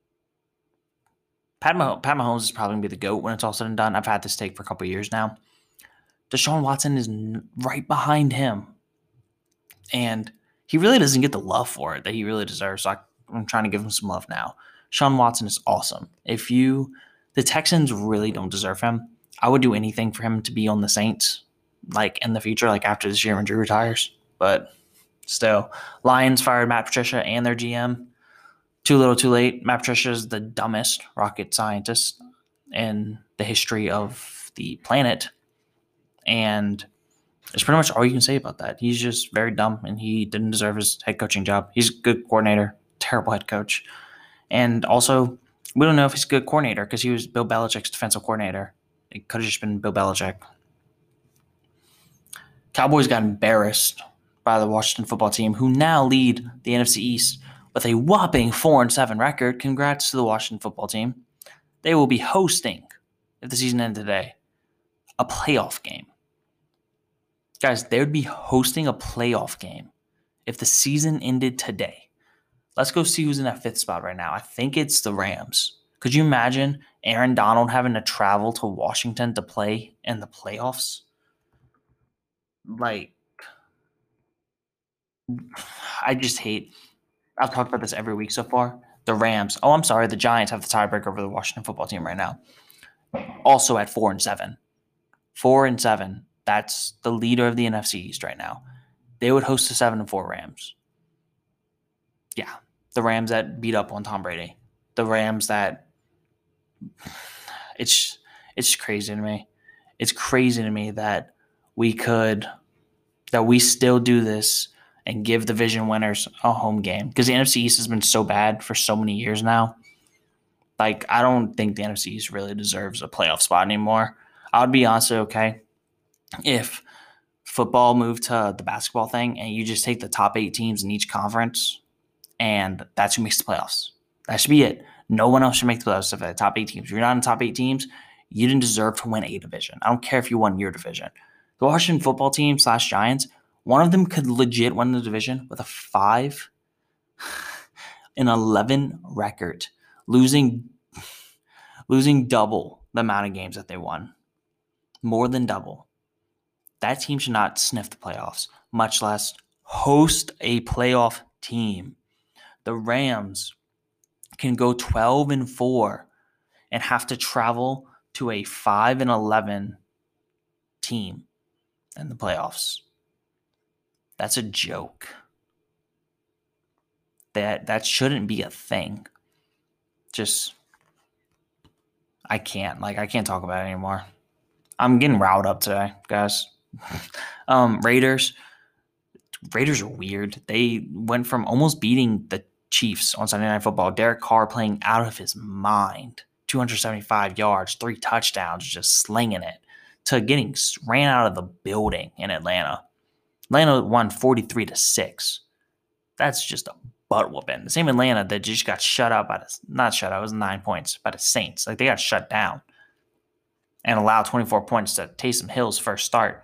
Pat, Mah- Pat Mahomes is probably going to be the GOAT when it's all said and done. I've had this take for a couple of years now. Deshaun Watson is n- right behind him. And he really doesn't get the love for it that he really deserves. So I, I'm trying to give him some love now. Deshaun Watson is awesome. If you, the Texans really don't deserve him. I would do anything for him to be on the Saints, like, in the future, like after this year when Drew retires. But still, Lions fired Matt Patricia and their G M. Too little, too late. Matt Patricia is the dumbest rocket scientist in the history of the planet. And that's pretty much all you can say about that. He's just very dumb, and he didn't deserve his head coaching job. He's a good coordinator, terrible head coach. And also, we don't know if he's a good coordinator because he was Bill Belichick's defensive coordinator. It could have just been Bill Belichick. Cowboys got embarrassed by the Washington football team, who now lead the N F C East with a whopping four and seven record. Congrats to the Washington football team. They will be hosting, if the season ended today, a playoff game. Guys, they would be hosting a playoff game if the season ended today. Let's go see who's in that fifth spot right now. I think it's the Rams. Could you imagine Aaron Donald having to travel to Washington to play in the playoffs? Like, I just hate, I've talked about this every week so far. The Rams, oh, I'm sorry, the Giants have the tiebreaker over the Washington football team right now. Also at four and seven. Four and seven. That's the leader of the N F C East right now. They would host the seven and four Rams. Yeah, the Rams that beat up on Tom Brady. The Rams that it's it's crazy to me. It's crazy to me that we could that we still do this and give division winners a home game because the N F C East has been so bad for so many years now. Like, I don't think the N F C East really deserves a playoff spot anymore. I would be honestly okay if football moved to the basketball thing and you just take the top eight teams in each conference and that's who makes the playoffs. That should be it. No one else should make the playoffs except for the top eight teams. If you're not in the top eight teams, you didn't deserve to win a division. I don't care if you won your division. The Washington football team slash Giants, one of them could legit win the division with a five and eleven record, losing losing double the amount of games that they won. More than double. That team should not sniff the playoffs, much less host a playoff team. The Rams can go twelve and four and have to travel to a five and eleven team in the playoffs. That's a joke. That that shouldn't be a thing. Just I can't. Like I can't talk about it anymore. I'm getting riled up today, guys. um, Raiders. Raiders are weird. They went from almost beating the Chiefs on Sunday Night Football. Derek Carr playing out of his mind. two hundred seventy-five yards, three touchdowns, just slinging it, to getting ran out of the building in Atlanta. Atlanta won forty-three to six. That's just a butt whooping. The same Atlanta that just got shut out by the, not shut out, it was nine points, by the Saints. Like they got shut down and allowed twenty-four points to Taysom Hill's first start.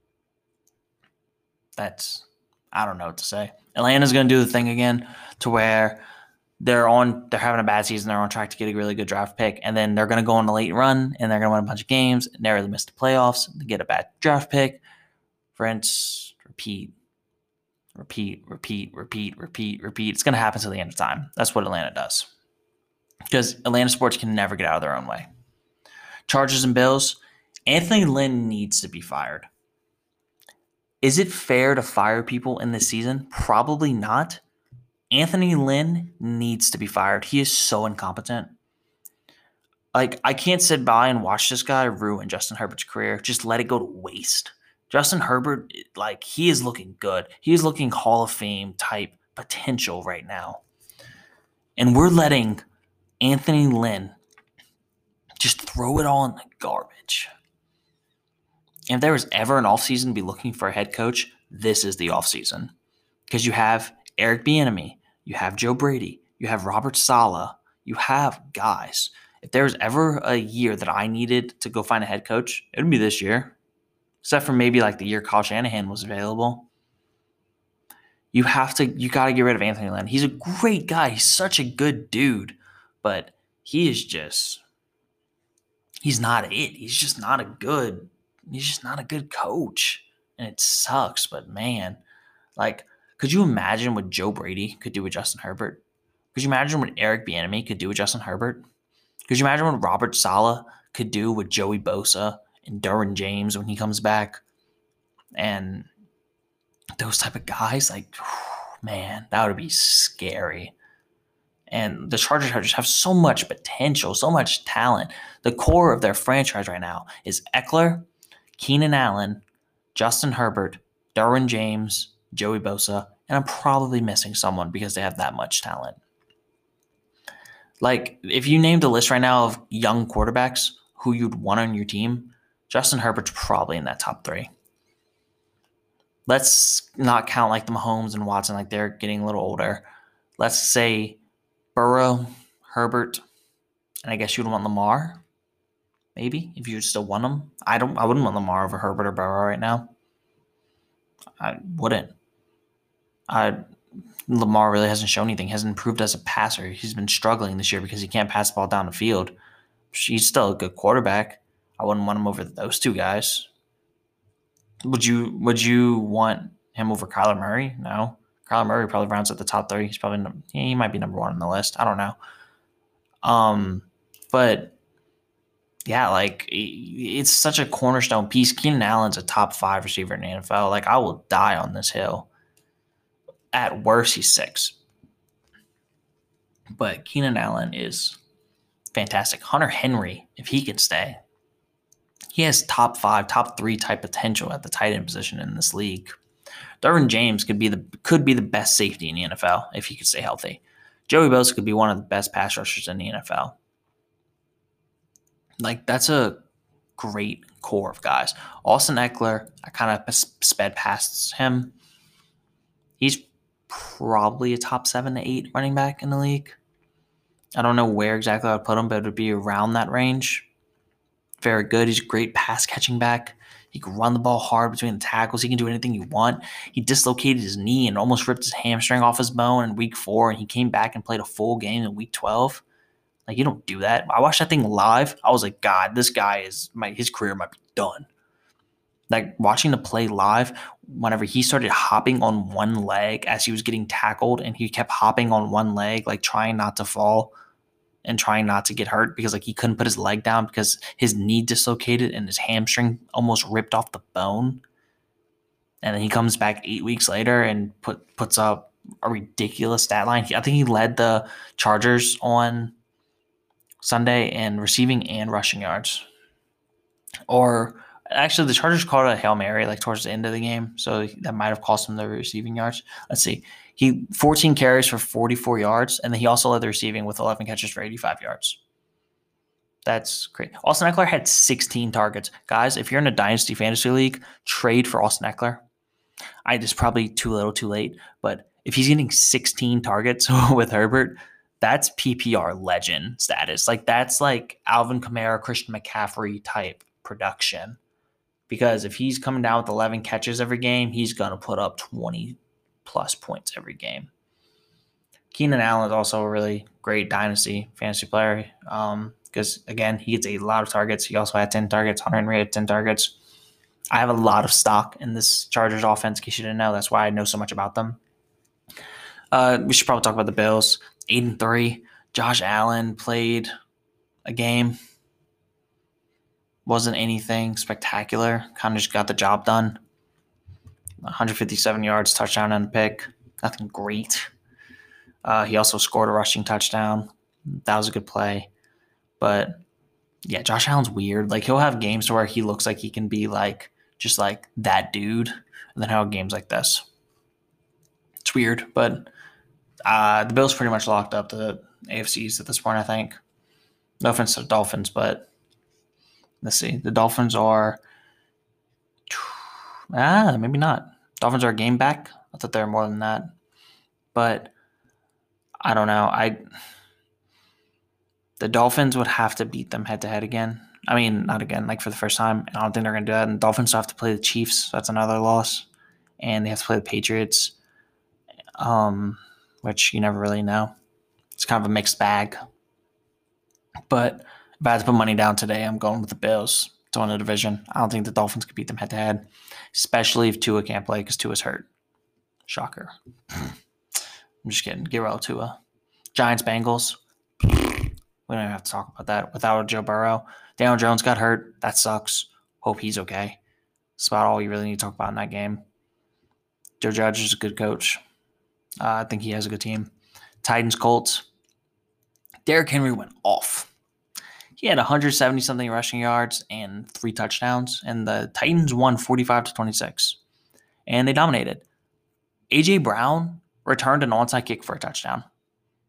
That's, I don't know what to say. Atlanta's going to do the thing again to where they're on, they're having a bad season. They're on track to get a really good draft pick. And then they're going to go on a late run and they're going to win a bunch of games and narrowly miss the playoffs to get a bad draft pick. Friends, repeat, repeat, repeat, repeat, repeat, repeat. It's going to happen till the end of time. That's what Atlanta does. Because Atlanta sports can never get out of their own way. Chargers and Bills, Anthony Lynn needs to be fired. Is it fair to fire people in this season? Probably not. Anthony Lynn needs to be fired. He is so incompetent. Like, I can't sit by and watch this guy ruin Justin Herbert's career. Just let it go to waste. Justin Herbert, like, he is looking good. He is looking Hall of Fame type potential right now. And we're letting Anthony Lynn just throw it all in the garbage. And if there was ever an offseason to be looking for a head coach, this is the offseason. Because you have Eric Bieniemy, you have Joe Brady, you have Robert Saleh, you have guys. If there was ever a year that I needed to go find a head coach, it would be this year. Except for maybe like the year Kyle Shanahan was available. You have to, you got to get rid of Anthony Lynn. He's a great guy. He's such a good dude. But he is just, he's not it. He's just not a good He's just not a good coach. And it sucks, but man, like, could you imagine what Joe Brady could do with Justin Herbert? Could you imagine what Eric Bieniemy could do with Justin Herbert? Could you imagine what Robert Saleh could do with Joey Bosa and Derwin James when he comes back? And those type of guys, like, man, that would be scary. And the Chargers just have so much potential, so much talent. The core of their franchise right now is Eckler, Keenan Allen, Justin Herbert, Derwin James, Joey Bosa, and I'm probably missing someone because they have that much talent. Like, if you named a list right now of young quarterbacks who you'd want on your team, Justin Herbert's probably in that top three. Let's not count like the Mahomes and Watson, like they're getting a little older. Let's say Burrow, Herbert, and I guess you'd want Lamar. Maybe if you still want them. I don't. I wouldn't want Lamar over Herbert or Burrow right now. I wouldn't. I Lamar really hasn't shown anything. He hasn't improved as a passer. He's been struggling this year because he can't pass the ball down the field. He's still a good quarterback. I wouldn't want him over those two guys. Would you Would you want him over Kyler Murray? No. Kyler Murray probably rounds at the top three. He's probably he might be number one on the list. I don't know. Um, but yeah, like it's such a cornerstone piece. Keenan Allen's a top five receiver in the N F L. Like I will die on this hill. At worst, he's six. But Keenan Allen is fantastic. Hunter Henry, if he can stay, he has top five, top three type potential at the tight end position in this league. Derwin James could be the could be the best safety in the N F L if he could stay healthy. Joey Bosa could be one of the best pass rushers in the N F L. Like, that's a great core of guys. Austin Eckler, I kind of sped past him. He's probably a top seven to eight running back in the league. I don't know where exactly I would put him, but it would be around that range. Very good. He's a great pass catching back. He can run the ball hard between the tackles. He can do anything you want. He dislocated his knee and almost ripped his hamstring off his bone in week four, and he came back and played a full game in week twelve. Like, you don't do that. I watched that thing live. I was like, God, this guy is my his career might be done. Like, watching the play live, whenever he started hopping on one leg as he was getting tackled, and he kept hopping on one leg, like trying not to fall and trying not to get hurt because like he couldn't put his leg down because his knee dislocated and his hamstring almost ripped off the bone. And then he comes back eight weeks later and put puts up a ridiculous stat line. I think he led the Chargers on Sunday in receiving and rushing yards. Or actually, the Chargers called it a Hail Mary like towards the end of the game, so that might have cost him the receiving yards. Let's see. He fourteen carries for forty-four yards, and then he also led the receiving with eleven catches for eighty-five yards. That's great. Austin Eckler had sixteen targets. Guys, if you're in a Dynasty Fantasy League, trade for Austin Eckler. I just probably too little, too late, but if he's getting sixteen targets with Herbert, that's P P R legend status. Like, that's like Alvin Kamara, Christian McCaffrey type production. Because if he's coming down with eleven catches every game, he's going to put up twenty plus points every game. Keenan Allen is also a really great Dynasty fantasy player um, because, again, he gets a lot of targets. He also had ten targets. Hunter Henry had ten targets. I have a lot of stock in this Chargers offense, in case you didn't know. That's why I know so much about them. Uh, we should probably talk about the Bills. eight and three. Josh Allen played a game. Wasn't anything spectacular. Kind of just got the job done. one hundred fifty-seven yards, touchdown and a pick. Nothing great. Uh, he also scored a rushing touchdown. That was a good play. But, yeah, Josh Allen's weird. Like, he'll have games where he looks like he can be, like, just, like, that dude. And then he'll have games like this. It's weird, but uh, the Bills pretty much locked up the A F C East at this point, I think. No offense to the Dolphins, but let's see. The Dolphins are ah, maybe not. Dolphins are a game back. I thought they were more than that. But I don't know. I the Dolphins would have to beat them head to head again. I mean, not again, like for the first time. And I don't think they're gonna do that. And the Dolphins still have to play the Chiefs, so that's another loss. And they have to play the Patriots. Um, which you never really know. It's kind of a mixed bag. But if I had to put money down today, I'm going with the Bills to win the division. I don't think the Dolphins could beat them head-to-head, especially if Tua can't play because Tua's hurt. Shocker. I'm just kidding. Get well, Tua. Giants, Bengals. We don't even have to talk about that. Without Joe Burrow. Daniel Jones got hurt. That sucks. Hope he's okay. That's about all you really need to talk about in that game. Joe Judge is a good coach. Uh, I think he has a good team. Titans, Colts. Derrick Henry went off. He had one hundred seventy-something rushing yards and three touchdowns, and the Titans won forty-five to twenty-six. And they dominated. A J. Brown returned an onside kick for a touchdown.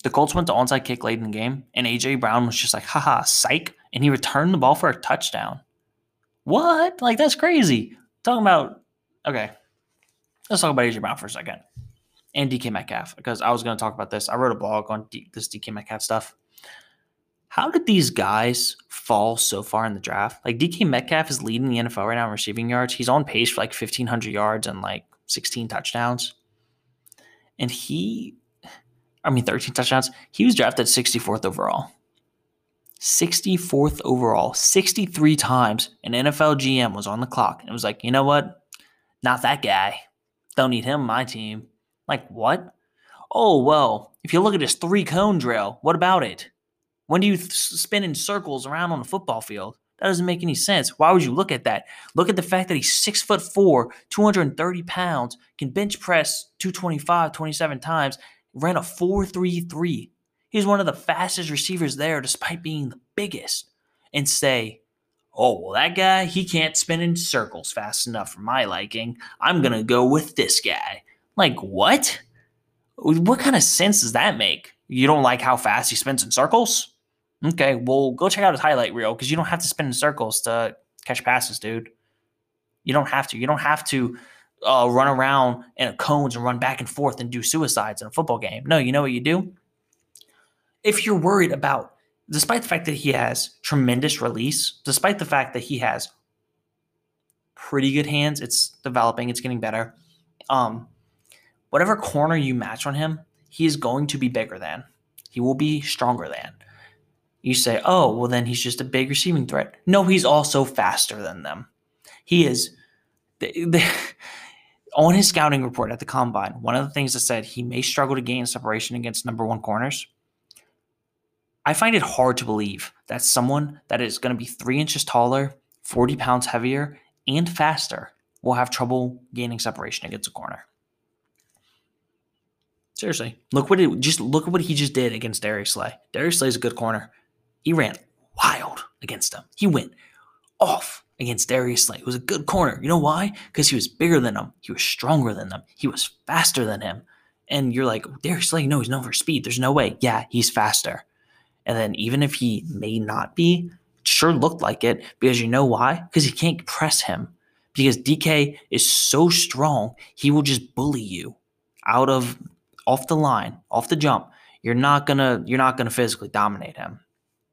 The Colts went to onside kick late in the game, and A J Brown was just like, haha, psych, and he returned the ball for a touchdown. What? Like, that's crazy. Talking about, okay, let's talk about A J Brown for a second. And D K Metcalf, because I was going to talk about this. I wrote a blog on D- this D K Metcalf stuff. How did these guys fall so far in the draft? Like, D K Metcalf is leading the N F L right now in receiving yards. He's on pace for like fifteen hundred yards and like sixteen touchdowns. And he, I mean, thirteen touchdowns. He was drafted sixty-fourth overall. sixty-fourth overall. sixty-three times an N F L G M was on the clock. And it was like, you know what? Not that guy. Don't need him on my team. Like, what? Oh, well, if you look at his three-cone drill, what about it? When do you th- spin in circles around on the football field? That doesn't make any sense. Why would you look at that? Look at the fact that he's six foot four, two hundred thirty pounds, can bench press two twenty-five, twenty-seven times, ran a four three three. He's one of the fastest receivers there despite being the biggest. And say, oh, well, that guy, he can't spin in circles fast enough for my liking. I'm going to go with this guy. Like, what? What kind of sense does that make? You don't like how fast he spins in circles? Okay, well, go check out his highlight reel because you don't have to spin in circles to catch passes, dude. You don't have to. You don't have to uh, run around in cones and run back and forth and do suicides in a football game. No, you know what you do? If you're worried about, despite the fact that he has tremendous release, despite the fact that he has pretty good hands, it's developing, it's getting better. Um, whatever corner you match on him, he is going to be bigger than. He will be stronger than. You say, oh, well, then he's just a big receiving threat. No, he's also faster than them. He is the, the, on his scouting report at the Combine, one of the things that said he may struggle to gain separation against number one corners. I find it hard to believe that someone that is going to be three inches taller, forty pounds heavier, and faster will have trouble gaining separation against a corner. Seriously, look what it just look at what he just did against Darius Slay. Darius Slay is a good corner. He ran wild against him. He went off against Darius Slay. It was a good corner. You know why? Because he was bigger than him. He was stronger than them. He was faster than him. And you're like, Darius Slay, no, he's known for speed. There's no way. Yeah, he's faster. And then even if he may not be, it sure looked like it because you know why? Because he can't press him. Because D K is so strong, he will just bully you out of off the line, off the jump. You're not gonna you're not gonna physically dominate him.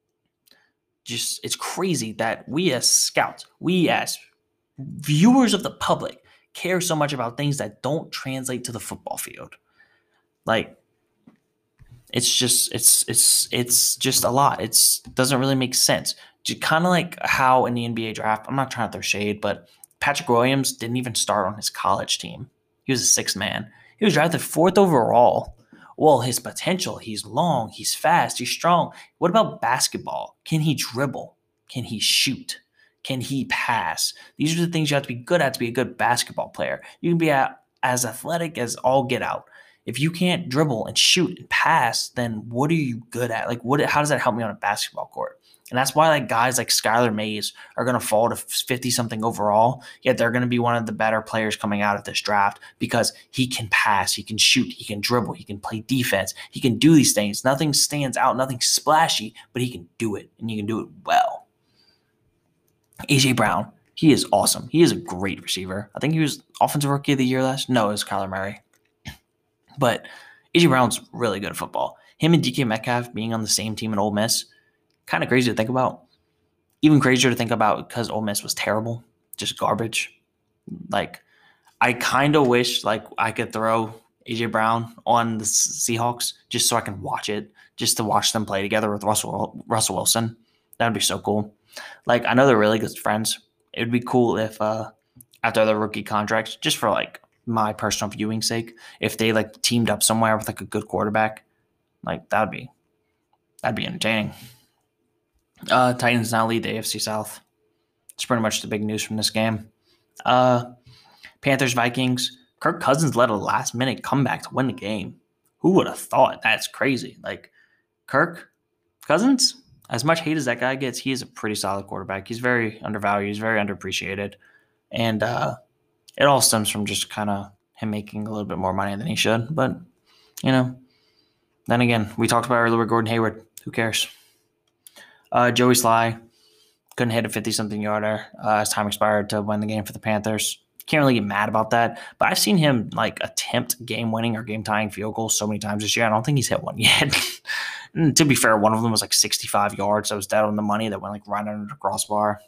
Just it's crazy that we as scouts, we as viewers of the public care so much about things that don't translate to the football field. Like it's just it's it's it's just a lot. It's doesn't really make sense. Kind of like how in the N B A draft, I'm not trying to throw shade, but Patrick Williams didn't even start on his college team. He was a sixth man. He was drafted fourth overall. Well, his potential, he's long, he's fast, he's strong. What about basketball? Can he dribble? Can he shoot? Can he pass? These are the things you have to be good at to be a good basketball player. You can be a, as athletic as all get out. If you can't dribble and shoot and pass, then what are you good at? Like, what? How does that help me on a basketball court? And that's why like guys like Skylar Mays are going to fall to fifty-something overall, yet they're going to be one of the better players coming out of this draft because he can pass, he can shoot, he can dribble, he can play defense, he can do these things. Nothing stands out, nothing splashy, but he can do it, and he can do it well. A J Brown, he is awesome. He is a great receiver. I think he was Offensive Rookie of the Year last. No, it was Kyler Murray. But A J Brown's really good at football. Him and D K Metcalf being on the same team in Ole Miss, kind of crazy to think about. Even crazier to think about because Ole Miss was terrible, just garbage. Like, I kind of wish like I could throw A J Brown on the Seahawks just so I can watch it, just to watch them play together with Russell Russell Wilson. That would be so cool. Like, I know they're really good friends. It would be cool if uh, after their rookie contracts, just for like my personal viewing sake, if they like teamed up somewhere with like a good quarterback, like that would be that'd be entertaining. Uh, Titans now lead the A F C South. It's pretty much the big news from this game. Uh, Panthers, Vikings. Kirk Cousins led a last-minute comeback to win the game. Who would have thought? That's crazy. Like, Kirk Cousins, as much hate as that guy gets, he is a pretty solid quarterback. He's very undervalued. He's very underappreciated. And uh, it all stems from just kind of him making a little bit more money than he should. But, you know, Then again, we talked about earlier Gordon Hayward. Who cares? Uh, Joey Sly couldn't hit a fifty-something yarder uh, as time expired to win the game for the Panthers. Can't really get mad about that. But I've seen him like attempt game-winning or game-tying field goals so many times this year. I don't think he's hit one yet. And to be fair, one of them was like sixty-five yards. That was dead on the money. That went like right under the crossbar.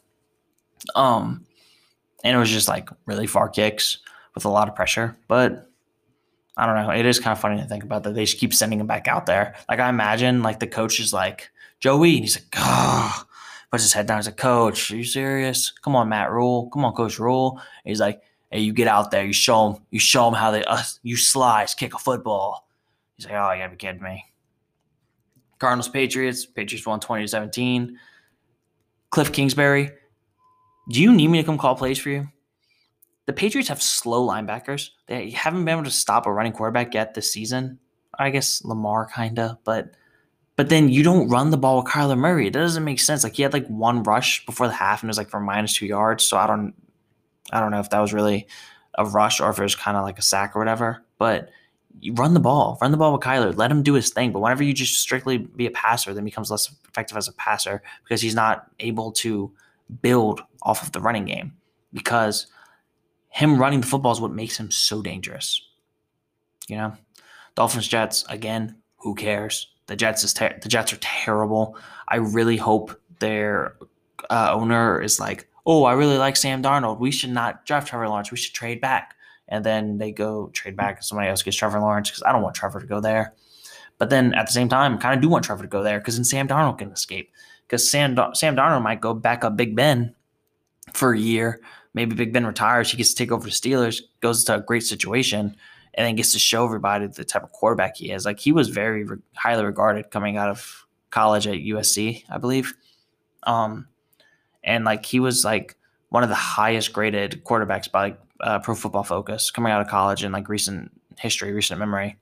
Um, and it was just like really far kicks with a lot of pressure. But I don't know. It is kind of funny to think about that. They just keep sending him back out there. Like I imagine like the coach is like, Joey, and he's like, oh, puts his head down. He's like, Coach, are you serious? Come on, Matt Rule. Come on, Coach Rule. And he's like, hey, you get out there. You show them. You show them how they. Uh, you slice, kick a football. He's like, oh, you gotta be kidding me. Cardinals, Patriots. Patriots won twenty to seventeen. Cliff Kingsbury. Do you need me to come call plays for you? The Patriots have slow linebackers. They haven't been able to stop a running quarterback yet this season. I guess Lamar kinda, but but then you don't run the ball with Kyler Murray. It doesn't make sense. Like he had like one rush before the half and it was like for minus two yards. So I don't I don't know if that was really a rush or if it was kind of like a sack or whatever. But you run the ball. Run the ball with Kyler. Let him do his thing. But whenever you just strictly be a passer, then he becomes less effective as a passer because he's not able to build off of the running game. Because him running the football is what makes him so dangerous. You know? Dolphins, Jets, again, who cares? The Jets is ter- the Jets are terrible. I really hope their uh, owner is like, oh, I really like Sam Darnold. We should not draft Trevor Lawrence. We should trade back. And then they go trade back and somebody else gets Trevor Lawrence because I don't want Trevor to go there. But then at the same time, I kind of do want Trevor to go there because then Sam Darnold can escape. Because Sam, Sam Darnold might go back up Big Ben for a year. Maybe Big Ben retires. He gets to take over the Steelers, goes to a great situation, and then gets to show everybody the type of quarterback he is. Like he was very re- highly regarded coming out of college at U S C, I believe. Um, and like he was like one of the highest graded quarterbacks by like uh, Pro Football Focus coming out of college in like recent history, recent memory.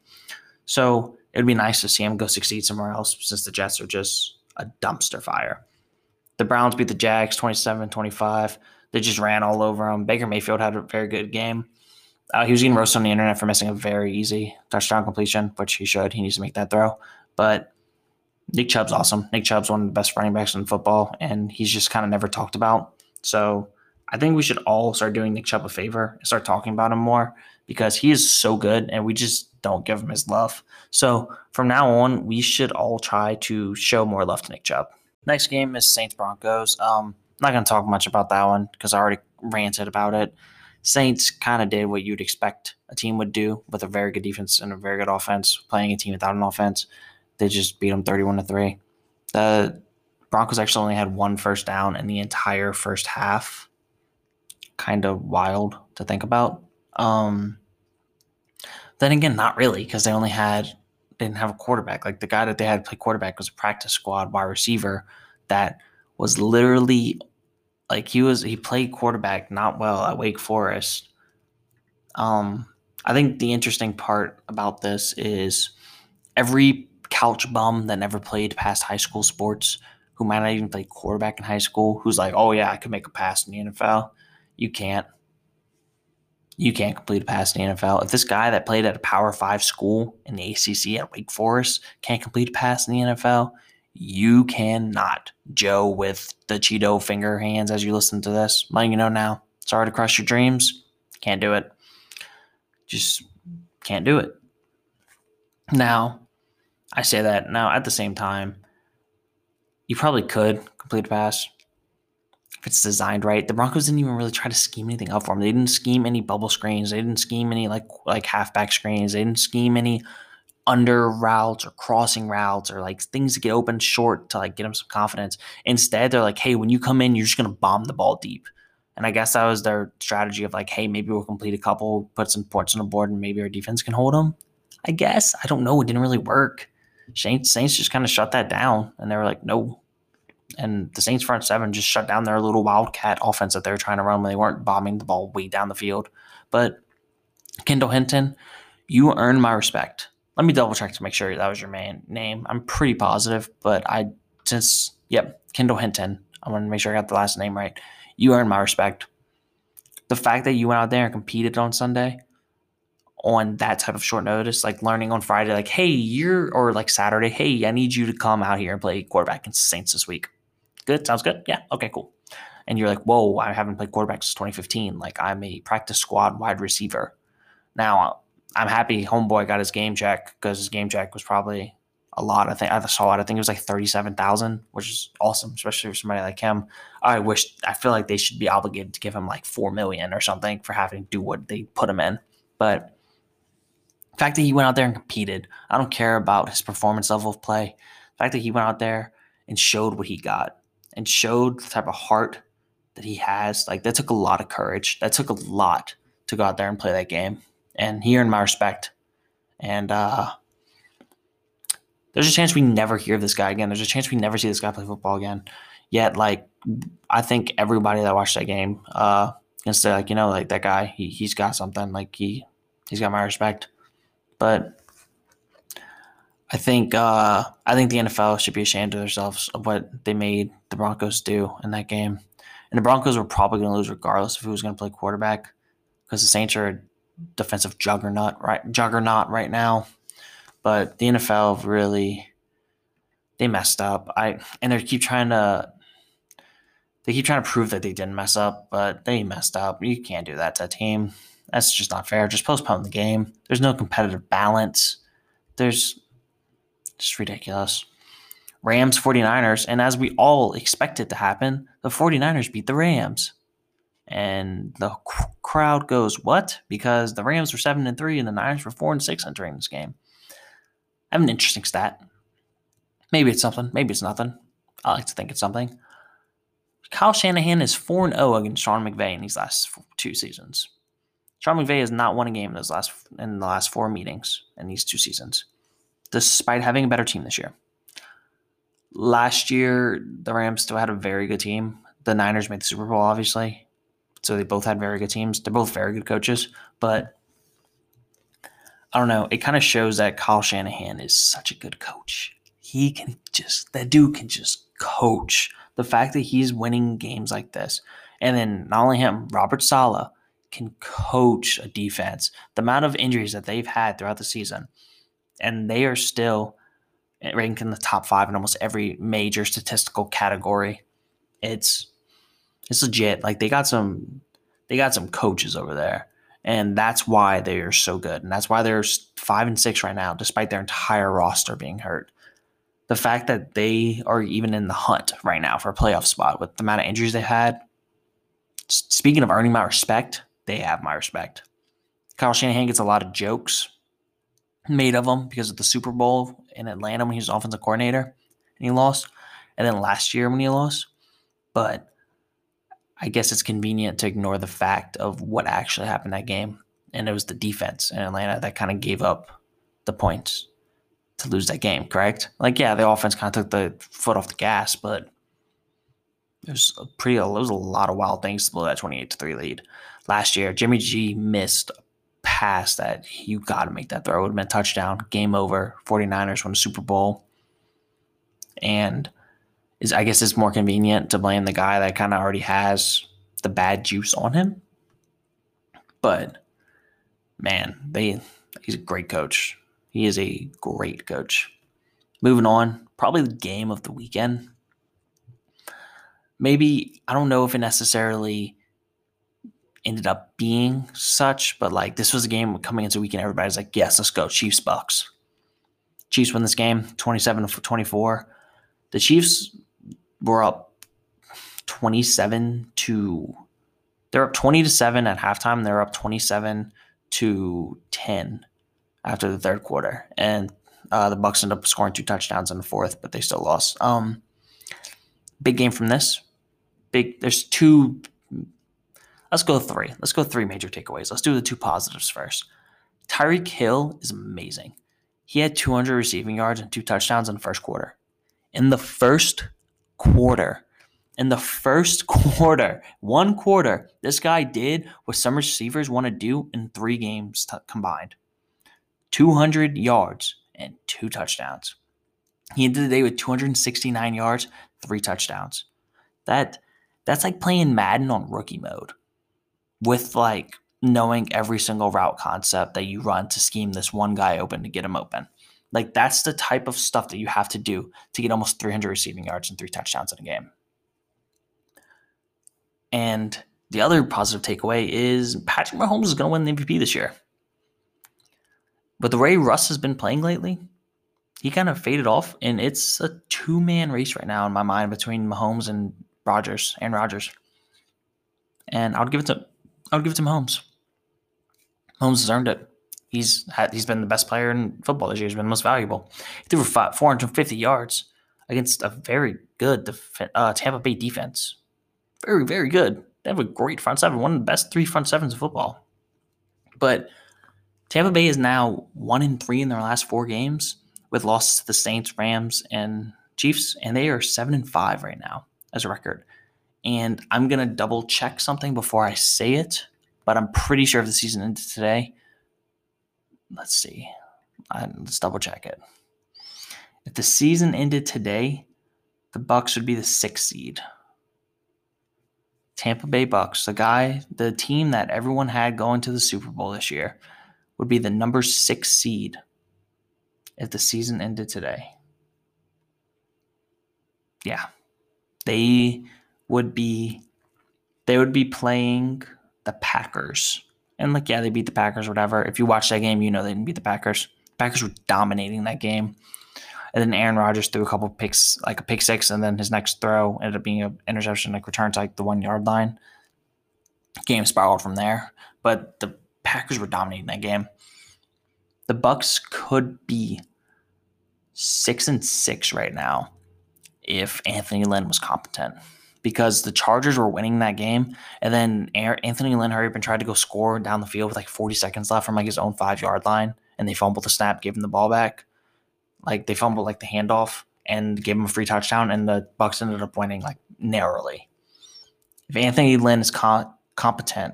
So it'd be nice to see him go succeed somewhere else since the Jets are just a dumpster fire. The Browns beat the Jags twenty-seven twenty-five. They just ran all over them. Baker Mayfield had a very good game. Uh, he was getting roasted on the internet for missing a very easy touchdown completion, which he should. He needs to make that throw. But Nick Chubb's awesome. Nick Chubb's one of the best running backs in football, and he's just kind of never talked about. So I think we should all start doing Nick Chubb a favor and start talking about him more because he is so good, and we just don't give him his love. So from now on, we should all try to show more love to Nick Chubb. Next game is Saints-Broncos. Um, I'm not going to talk much about that one because I already ranted about it. Saints kind of did what you'd expect a team would do with a very good defense and a very good offense, playing a team without an offense. They just beat them thirty-one to three. The Broncos actually only had one first down in the entire first half. Kind of wild to think about. Um, then again, not really, because they only had they didn't have a quarterback. Like the guy that they had play quarterback was a practice squad wide receiver that was literally like he was he played quarterback not well at Wake Forest. Um, I think the interesting part about this is every couch bum that never played past high school sports, who might not even play quarterback in high school, who's like, oh yeah, I could make a pass in the N F L. You can't. You can't complete a pass in the N F L. If this guy that played at a Power Five school in the A C C at Wake Forest can't complete a pass in the N F L, you cannot. Joe with the Cheeto finger hands as you listen to this, I'm letting you know now. Sorry to crush your dreams. Can't do it. Just can't do it. Now, I say that. Now, at the same time, you probably could complete a pass if it's designed right. The Broncos didn't even really try to scheme anything up for them. They didn't scheme any bubble screens. They didn't scheme any like like halfback screens. They didn't scheme any under routes or crossing routes or like things to get open short to like get them some confidence. Instead, they're like, hey, when you come in, you're just going to bomb the ball deep. And I guess that was their strategy of like, hey, maybe we'll complete a couple, put some points on the board, and maybe our defense can hold them. I guess. I don't know. It didn't really work. Saints, Saints just kind of shut that down, and they were like, no. And the Saints front seven just shut down their little wildcat offense that they were trying to run when they weren't bombing the ball way down the field. But Kendall Hinton, you earned my respect. Let me double check to make sure that was your main name. I'm pretty positive, but I since yep, Kendall Hinton. I want to make sure I got the last name right. You earned my respect. The fact that you went out there and competed on Sunday, on that type of short notice, like learning on Friday, like, hey, you're, or like Saturday, hey, I need you to come out here and play quarterback in Saints this week. Good, sounds good. Yeah, okay, cool. And you're like, whoa, I haven't played quarterback since twenty fifteen. Like, I'm a practice squad wide receiver. Now, I'm happy homeboy got his game check because his game check was probably a lot. I think I saw it. I think it was like thirty-seven thousand, which is awesome, especially for somebody like him. I wish, I feel like they should be obligated to give him like four million or something for having to do what they put him in. But the fact that he went out there and competed, I don't care about his performance level of play. The fact that he went out there and showed what he got and showed the type of heart that he has, like that took a lot of courage. That took a lot to go out there and play that game. And he earned my respect. And uh, there's a chance we never hear of this guy again. There's a chance we never see this guy play football again. Yet, like, I think everybody that watched that game uh, can say, like, you know, like that guy, he, he's got something. Like, he, he's got my respect. But I think uh, I think the N F L should be ashamed of themselves of what they made the Broncos do in that game. And the Broncos were probably going to lose regardless of who was going to play quarterback because the Saints are a defensive juggernaut right juggernaut right now. But the N F L really, they messed up. I and they keep trying to they keep trying to prove that they didn't mess up, but they messed up. You can't do that to a team. That's just not fair. Just postpone the game. There's no competitive balance. There's just ridiculous. Rams, 49ers, and as we all expect it to happen, the 49ers beat the Rams. And the crowd goes, what? Because the Rams were seven and three and the Niners were four and six entering this game. I have an interesting stat. Maybe it's something. Maybe it's nothing. I like to think it's something. Kyle Shanahan is four and oh against Sean McVay in these last two seasons. Sean McVay has not won a game in his last in the last four meetings in these two seasons, despite having a better team this year. Last year, the Rams still had a very good team. The Niners made the Super Bowl, obviously. So they both had very good teams. They're both very good coaches. But I don't know. It kind of shows that Kyle Shanahan is such a good coach. He can just, that dude can just coach. The fact that he's winning games like this. And then not only him, Robert Saleh can coach a defense. The amount of injuries that they've had throughout the season. And they are still ranked in the top five in almost every major statistical category. It's it's legit. Like they got some they got some coaches over there. And that's why they are so good. And that's why they're five and six right now, despite their entire roster being hurt. The fact that they are even in the hunt right now for a playoff spot with the amount of injuries they had. Speaking of earning my respect, they have my respect. Kyle Shanahan gets a lot of jokes made of him because of the Super Bowl in Atlanta when he was offensive coordinator and he lost. And then last year when he lost. But I guess it's convenient to ignore the fact of what actually happened that game. And it was the defense in Atlanta that kind of gave up the points to lose that game, correct? Like, yeah, the offense kind of took the foot off the gas, but there's a pretty, there was a lot of wild things to blow that twenty-eight to three lead. Last year, Jimmy G missed a pass that you got to make that throw. It would have been a touchdown. Game over. 49ers won a Super Bowl. And is I guess it's more convenient to blame the guy that kind of already has the bad juice on him. But, man, they he's a great coach. He is a great coach. Moving on, probably the game of the weekend. Maybe, I don't know if it necessarily ended up being such, but like this was a game coming into the weekend. Everybody's like, yes, let's go. Chiefs, Bucks. Chiefs win this game, twenty-seven to twenty-four. The Chiefs were up twenty-seven to, they're up twenty to seven at halftime. They're up twenty-seven to ten after the third quarter. And uh, the Bucks ended up scoring two touchdowns in the fourth, but they still lost. Um, big game from this. Big, there's two, let's go three. Let's go three major takeaways. Let's do the two positives first. Tyreek Hill is amazing. He had two hundred receiving yards and two touchdowns in the first quarter. In the first quarter, in the first quarter, one quarter, this guy did what some receivers want to do in three games t- combined. two hundred yards and two touchdowns. He ended the day with two hundred sixty-nine yards, three touchdowns. That That's like playing Madden on rookie mode with like knowing every single route concept that you run to scheme this one guy open to get him open. Like, that's the type of stuff that you have to do to get almost three hundred receiving yards and three touchdowns in a game. And the other positive takeaway is Patrick Mahomes is going to win the M V P this year. But the way Russ has been playing lately, he kind of faded off, and it's a two-man race right now in my mind between Mahomes and Rodgers, and Rodgers. And I would give it to I would give it to Mahomes. Mahomes has earned it. He's had he's been the best player in football this year. He's been the most valuable. He threw for four hundred fifty yards against a very good def- uh, Tampa Bay defense. Very, very good. They have a great front seven, one of the best three front sevens in football. But Tampa Bay is now one and three in their last four games, with losses to the Saints, Rams, and Chiefs, and they are seven and five right now as a record. And I'm gonna double check something before I say it, but I'm pretty sure if the season ended today, let's see, let's double check it. If the season ended today, the Bucs would be the sixth seed. Tampa Bay Bucs, the guy, the team that everyone had going to the Super Bowl this year, would be the number six seed if the season ended today. Yeah. They would be they would be playing the Packers. And like, yeah, they beat the Packers or whatever. If you watch that game, you know they didn't beat the Packers. The Packers were dominating that game. And then Aaron Rodgers threw a couple picks, like a pick six, and then his next throw ended up being an interception, like return to like the one-yard line. Game spiraled from there. But the Packers were dominating that game. The Bucs could be six and six right now if Anthony Lynn was competent, because the Chargers were winning that game, and then Anthony Lynn hurried up and tried to go score down the field with like forty seconds left from like his own five-yard line, and they fumbled the snap, gave him the ball back. Like, they fumbled like the handoff and gave him a free touchdown, and the Bucs ended up winning like narrowly. If Anthony Lynn is co- competent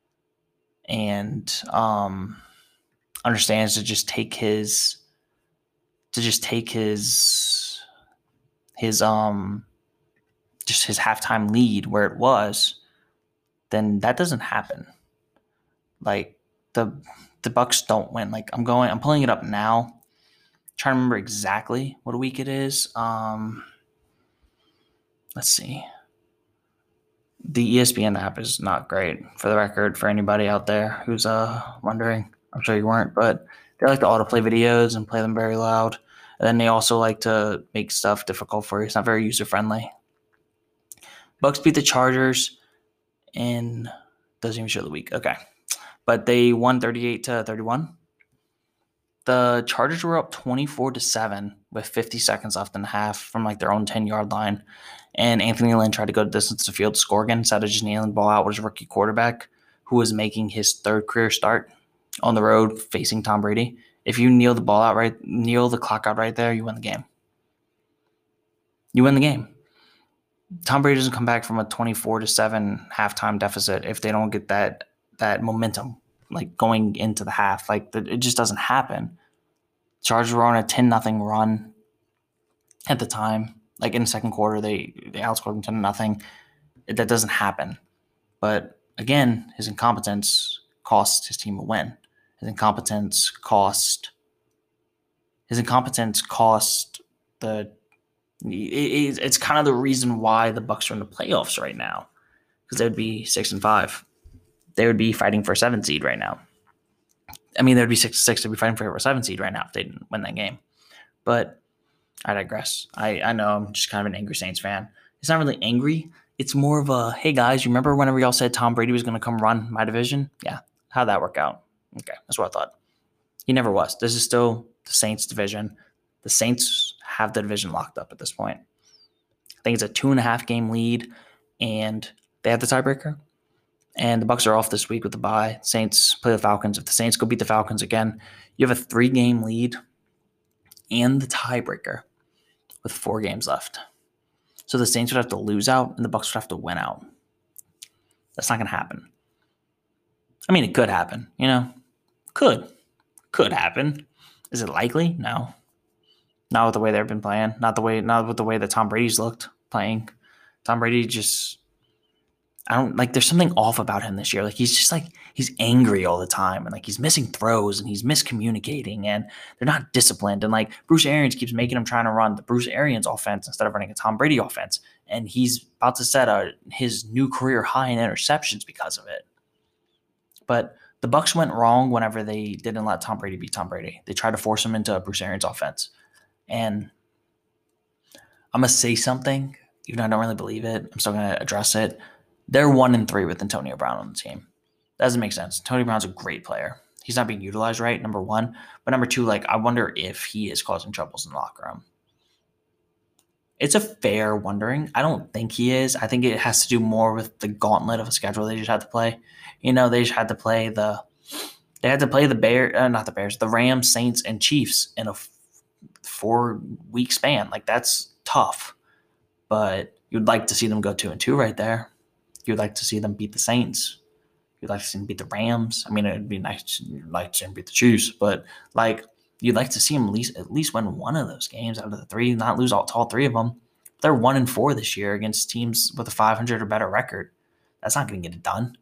and um, understands to just take his to just take his his um just his halftime lead where it was, then that doesn't happen. Like, the the Bucs don't win. Like, I'm going I'm pulling it up now. I'm trying to remember exactly what week it is. Um let's see. The E S P N app is not great, for the record, for anybody out there who's uh wondering. I'm sure you weren't, but they like to autoplay videos and play them very loud. And then they also like to make stuff difficult for you. It's not very user-friendly. Bucs beat the Chargers and doesn't even show the week. Okay. But they won thirty-eight to thirty-one. The Chargers were up twenty-four to seven with fifty seconds left in the half from like their own ten-yard line. And Anthony Lynn tried to go to distance to field to score again instead of just nailing the ball out with his rookie quarterback, who was making his third career start on the road facing Tom Brady. If you kneel the ball out right, kneel the clock out right there, you win the game. You win the game. Tom Brady doesn't come back from a twenty-four to seven halftime deficit if they don't get that that momentum, like going into the half. Like, the, it just doesn't happen. Chargers were on a ten nothing run at the time. Like, in the second quarter, they, they outscored them ten nothing. That doesn't happen. But again, his incompetence cost his team a win. His incompetence cost his incompetence cost the it, it's kind of the reason why the Bucs are in the playoffs right now, because they would be six and five. They would be fighting for a seven seed right now. I mean, they'd be six to six. They'd be fighting for a seven seed right now if they didn't win that game. But I digress. I, I know I'm just kind of an angry Saints fan. It's not really angry. It's more of a, hey guys, you remember whenever y'all said Tom Brady was going to come run my division? Yeah. How'd that work out? Okay, that's what I thought. He never was. This is still the Saints division. The Saints have the division locked up at this point. I think it's a two and a half game lead, and they have the tiebreaker. And the Bucs are off this week with the bye. Saints play the Falcons. If the Saints go beat the Falcons again, you have a three game lead and the tiebreaker with four games left. So the Saints would have to lose out, and the Bucs would have to win out. That's not going to happen. I mean, it could happen, you know? Could. Could happen. Is it likely? No. Not with the way they've been playing. Not the way, not with the way that Tom Brady's looked playing. Tom Brady just, I don't like there's something off about him this year. Like he's just like he's angry all the time and like he's missing throws and he's miscommunicating and they're not disciplined. And like Bruce Arians keeps making him trying to run the Bruce Arians offense instead of running a Tom Brady offense. And he's about to set a his new career high in interceptions because of it. But the Bucs went wrong whenever they didn't let Tom Brady beat Tom Brady. They tried to force him into a Bruce Arians offense. And I'm gonna say something, even though I don't really believe it. I'm still gonna address it. They're one and three with Antonio Brown on the team. That doesn't make sense. Antonio Brown's a great player. He's not being utilized right, number one. But number two, like I wonder if he is causing troubles in the locker room. It's a fair wondering. I don't think he is. I think it has to do more with the gauntlet of a schedule they just had to play. You know, they just had to play the they had to play the Bears, uh, not the Bears, the Rams, Saints, and Chiefs in a f- four week span. Like that's tough. But you'd like to see them go two and two right there. You'd like to see them beat the Saints. You'd like to see them beat the Rams. I mean, it'd be nice. You'd like to see them beat the Chiefs, but like you'd like to see them at least at least win one of those games out of the three, not lose all, all three of them. They're one and four this year against teams with a five hundred or better record. That's not going to get it done.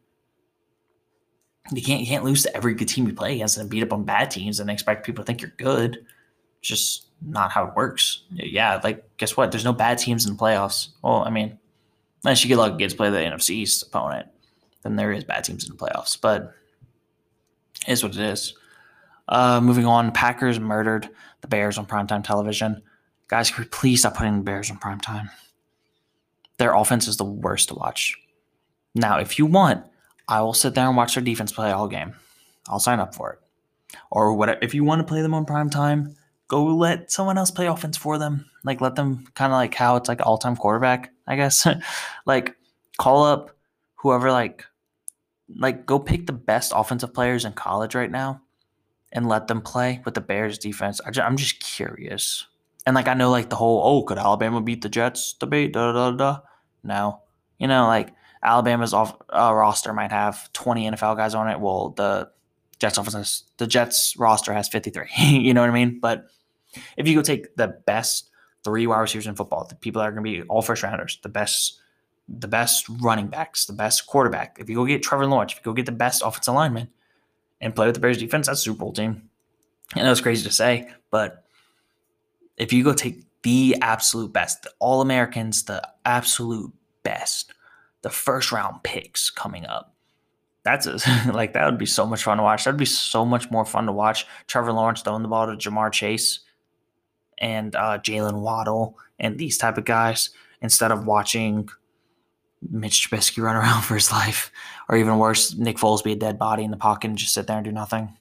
You can't you can't lose to every good team you play against and beat up on bad teams and expect people to think you're good. It's just not how it works. Yeah, like guess what? There's no bad teams in the playoffs. Well, I mean, unless you get lucky, gets play the N F C East opponent, then there is bad teams in the playoffs. But it is what it is. Uh, moving on, Packers murdered the Bears on primetime television. Guys, can we please stop putting the Bears on primetime? Their offense is the worst to watch. Now, if you want, I will sit there and watch their defense play all game. I'll sign up for it. Or whatever. If you want to play them on primetime, go let someone else play offense for them. Like let them kind of like how it's like all-time quarterback, I guess. Like call up whoever like like go pick the best offensive players in college right now and let them play with the Bears defense. I just, I'm just curious. And like I know like the whole oh could Alabama beat the Jets debate da da da. No, you know like Alabama's off uh, roster might have twenty N F L guys on it. Well, the Jets offense has, the Jets roster has fifty-three. You know what I mean? But if you go take the best three wide receivers in football, the people that are going to be all first rounders, the best, the best running backs, the best quarterback. If you go get Trevor Lawrence, if you go get the best offensive lineman and play with the Bears defense, that's a Super Bowl team. I know it's crazy to say, but if you go take the absolute best, the All Americans, the absolute best, the first round picks coming up, that's a, like that would be so much fun to watch. That'd be so much more fun to watch. Trevor Lawrence throwing the ball to Jamar Chase and uh, Jalen Waddle and these type of guys instead of watching Mitch Trubisky run around for his life, or even worse, Nick Foles be a dead body in the pocket and just sit there and do nothing.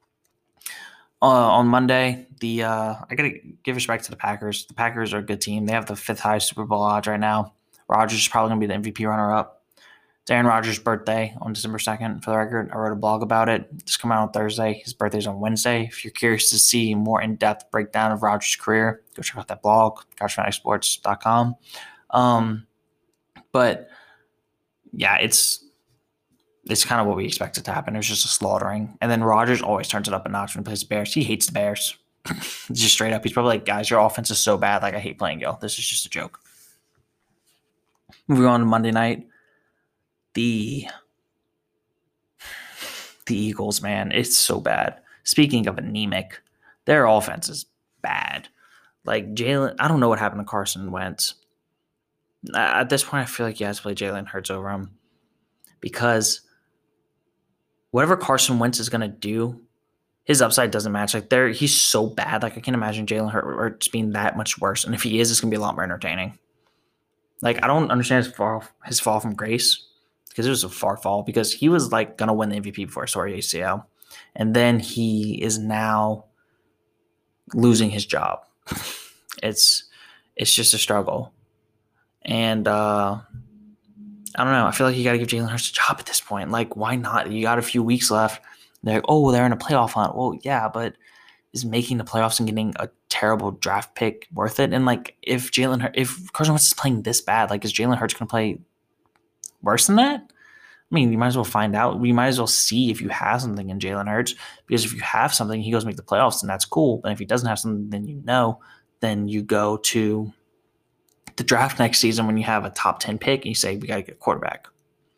Uh, on Monday, the uh, I gotta give respect to the Packers. The Packers are a good team. They have the fifth highest Super Bowl odds right now. Rodgers is probably gonna be the M V P runner-up. It's Aaron Rodgers' birthday on December second, for the record. I wrote a blog about it. It's coming out on Thursday. His birthday's on Wednesday. If you're curious to see a more in-depth breakdown of Rodgers' career, go check out that blog, college fanatic sports dot com. Um, but, yeah, it's it's kind of what we expected to happen. It was just a slaughtering. And then Rodgers always turns it up a notch when he plays the Bears. He hates the Bears. Just straight up. He's probably like, guys, your offense is so bad. Like, I hate playing you. This is just a joke. Moving on to Monday night. The the Eagles, man, it's so bad. Speaking of anemic, their offense is bad. Like Jalen, I don't know what happened to Carson Wentz. At this point, I feel like you have to play Jalen Hurts over him because whatever Carson Wentz is gonna do, his upside doesn't match. Like there, he's so bad. Like I can't imagine Jalen Hurts being that much worse. And if he is, it's gonna be a lot more entertaining. Like I don't understand his fall, his fall from grace. Because it was a far fall because he was like going to win the M V P before he tore A C L. And then he is now losing his job. It's it's just a struggle. And uh, I don't know. I feel like you got to give Jalen Hurts a job at this point. Like, why not? You got a few weeks left. They're like, oh, well, they're in a playoff hunt. Well, yeah, but is making the playoffs and getting a terrible draft pick worth it? And like, if Jalen, if Carson Wentz is playing this bad, like, is Jalen Hurts going to play worse than that? I mean, you might as well find out. You might as well see if you have something in Jalen Hurts, because if you have something, he goes make the playoffs, and that's cool. But if he doesn't have something, then you know, then you go to the draft next season when you have a top ten pick and you say, we got to get a quarterback.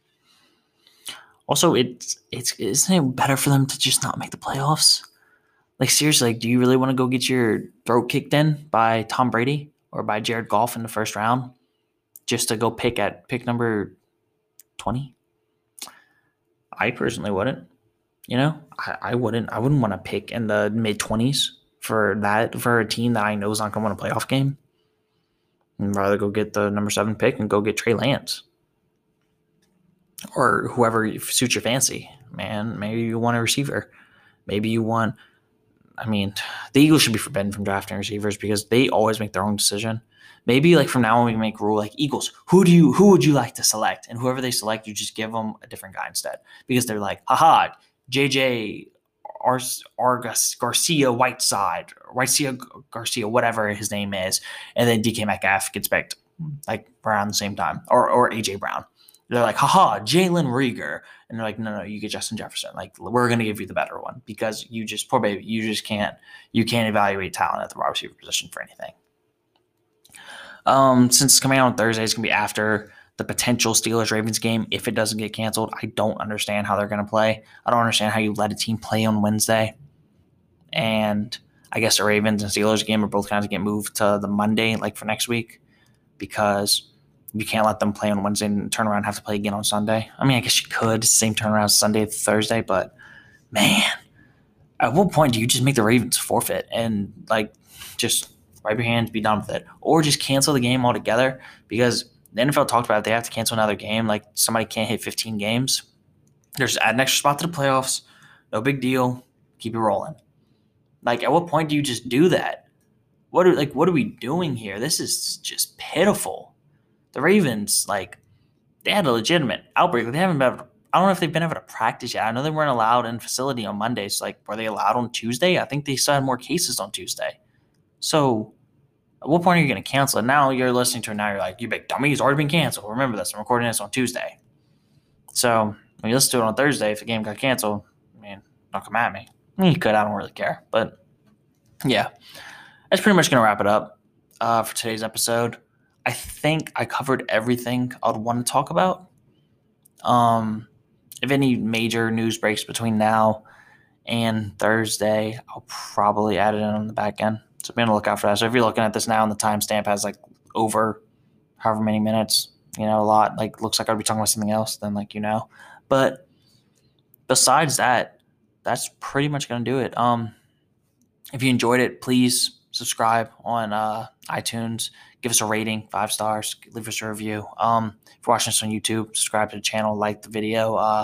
Also, it's it's isn't it better for them to just not make the playoffs? Like seriously, like, do you really want to go get your throat kicked in by Tom Brady or by Jared Goff in the first round just to go pick at pick number twenty? I personally wouldn't. You know, I, I wouldn't. I wouldn't want to pick in the mid twenties for that for a team that I know is not going to win a playoff game. I'd rather go get the number seven pick and go get Trey Lance or whoever suits your fancy. Man, maybe you want a receiver. Maybe you want. I mean, the Eagles should be forbidden from drafting receivers because they always make their own decision. Maybe like from now on we can make a rule like Eagles. Who do you who would you like to select? And whoever they select, you just give them a different guy instead because they're like, haha, J J Ar- Ar- Garcia Whiteside, Garcia Garcia, whatever his name is, and then D K Metcalf gets picked like around the same time, or or A J Brown. They're like, haha, Jalen Rieger. And they're like, no, no, you get Justin Jefferson. Like, we're going to give you the better one because you just, poor baby, you just can't, you can't evaluate talent at the wide receiver position for anything. Um, since it's coming out on Thursday, it's going to be after the potential Steelers-Ravens game. If it doesn't get canceled, I don't understand how they're going to play. I don't understand how you let a team play on Wednesday. And I guess the Ravens and Steelers game are both going to get moved to the Monday, like for next week, because you can't let them play on Wednesday and turn around and have to play again on Sunday. I mean, I guess you could. Same turnaround as Sunday to Thursday, but man, at what point do you just make the Ravens forfeit and like just wipe your hands, be done with it, or just cancel the game altogether? Because the N F L talked about it, they have to cancel another game. Like somebody can't hit fifteen games. There's add an extra spot to the playoffs. No big deal. Keep it rolling. Like at what point do you just do that? What are like what are we doing here? This is just pitiful. The Ravens, like, they had a legitimate outbreak. They haven't been able to, I don't know if they've been able to practice yet. I know they weren't allowed in facility on Mondays. Like, were they allowed on Tuesday? I think they still had more cases on Tuesday. So, at what point are you going to cancel it? Now you're listening to it. Now you're like, you big dummy, it's already been canceled. Remember this. I'm recording this on Tuesday. So, when you listen to it on Thursday, if the game got canceled, I mean, don't come at me. I mean, you could. I don't really care. But, yeah. That's pretty much going to wrap it up uh, for today's episode. I think I covered everything I'd want to talk about. Um, if any major news breaks between now and Thursday, I'll probably add it in on the back end. So be on the lookout for that. So if you're looking at this now and the timestamp has like over however many minutes, you know, a lot, like looks like I'd be talking about something else, then like, you know. But besides that, that's pretty much going to do it. Um, if you enjoyed it, please subscribe on uh, iTunes. Give us a rating, five stars. Leave us a review. Um, if you're watching this on YouTube, subscribe to the channel, like the video. Uh,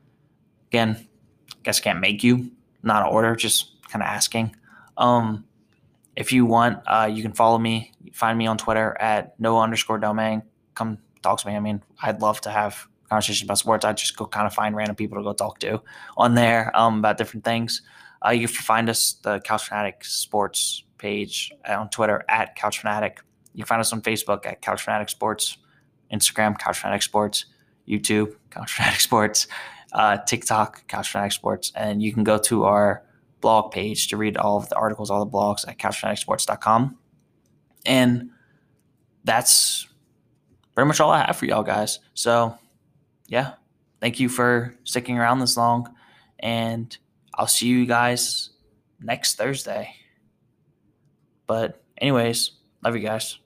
again, I guess I can't make you, not an order, just kind of asking. Um, if you want, uh, you can follow me. Find me on Twitter at Noah underscore domain. Come talk to me. I mean, I'd love to have conversations about sports. I just go kind of find random people to go talk to on there um, about different things. Uh, you can find us, the Couch Fanatic Sports page on Twitter at Couch Fanatic. You can find us on Facebook at Couch Fanatic Sports, Instagram, Couch Fanatic Sports, YouTube, Couch Fanatic Sports, uh, TikTok, Couch Fanatic Sports. And you can go to our blog page to read all of the articles, all the blogs at couch fanatic sports dot com. And that's pretty much all I have for y'all guys. So, yeah, thank you for sticking around this long. And I'll see you guys next Thursday. But anyways, love you guys.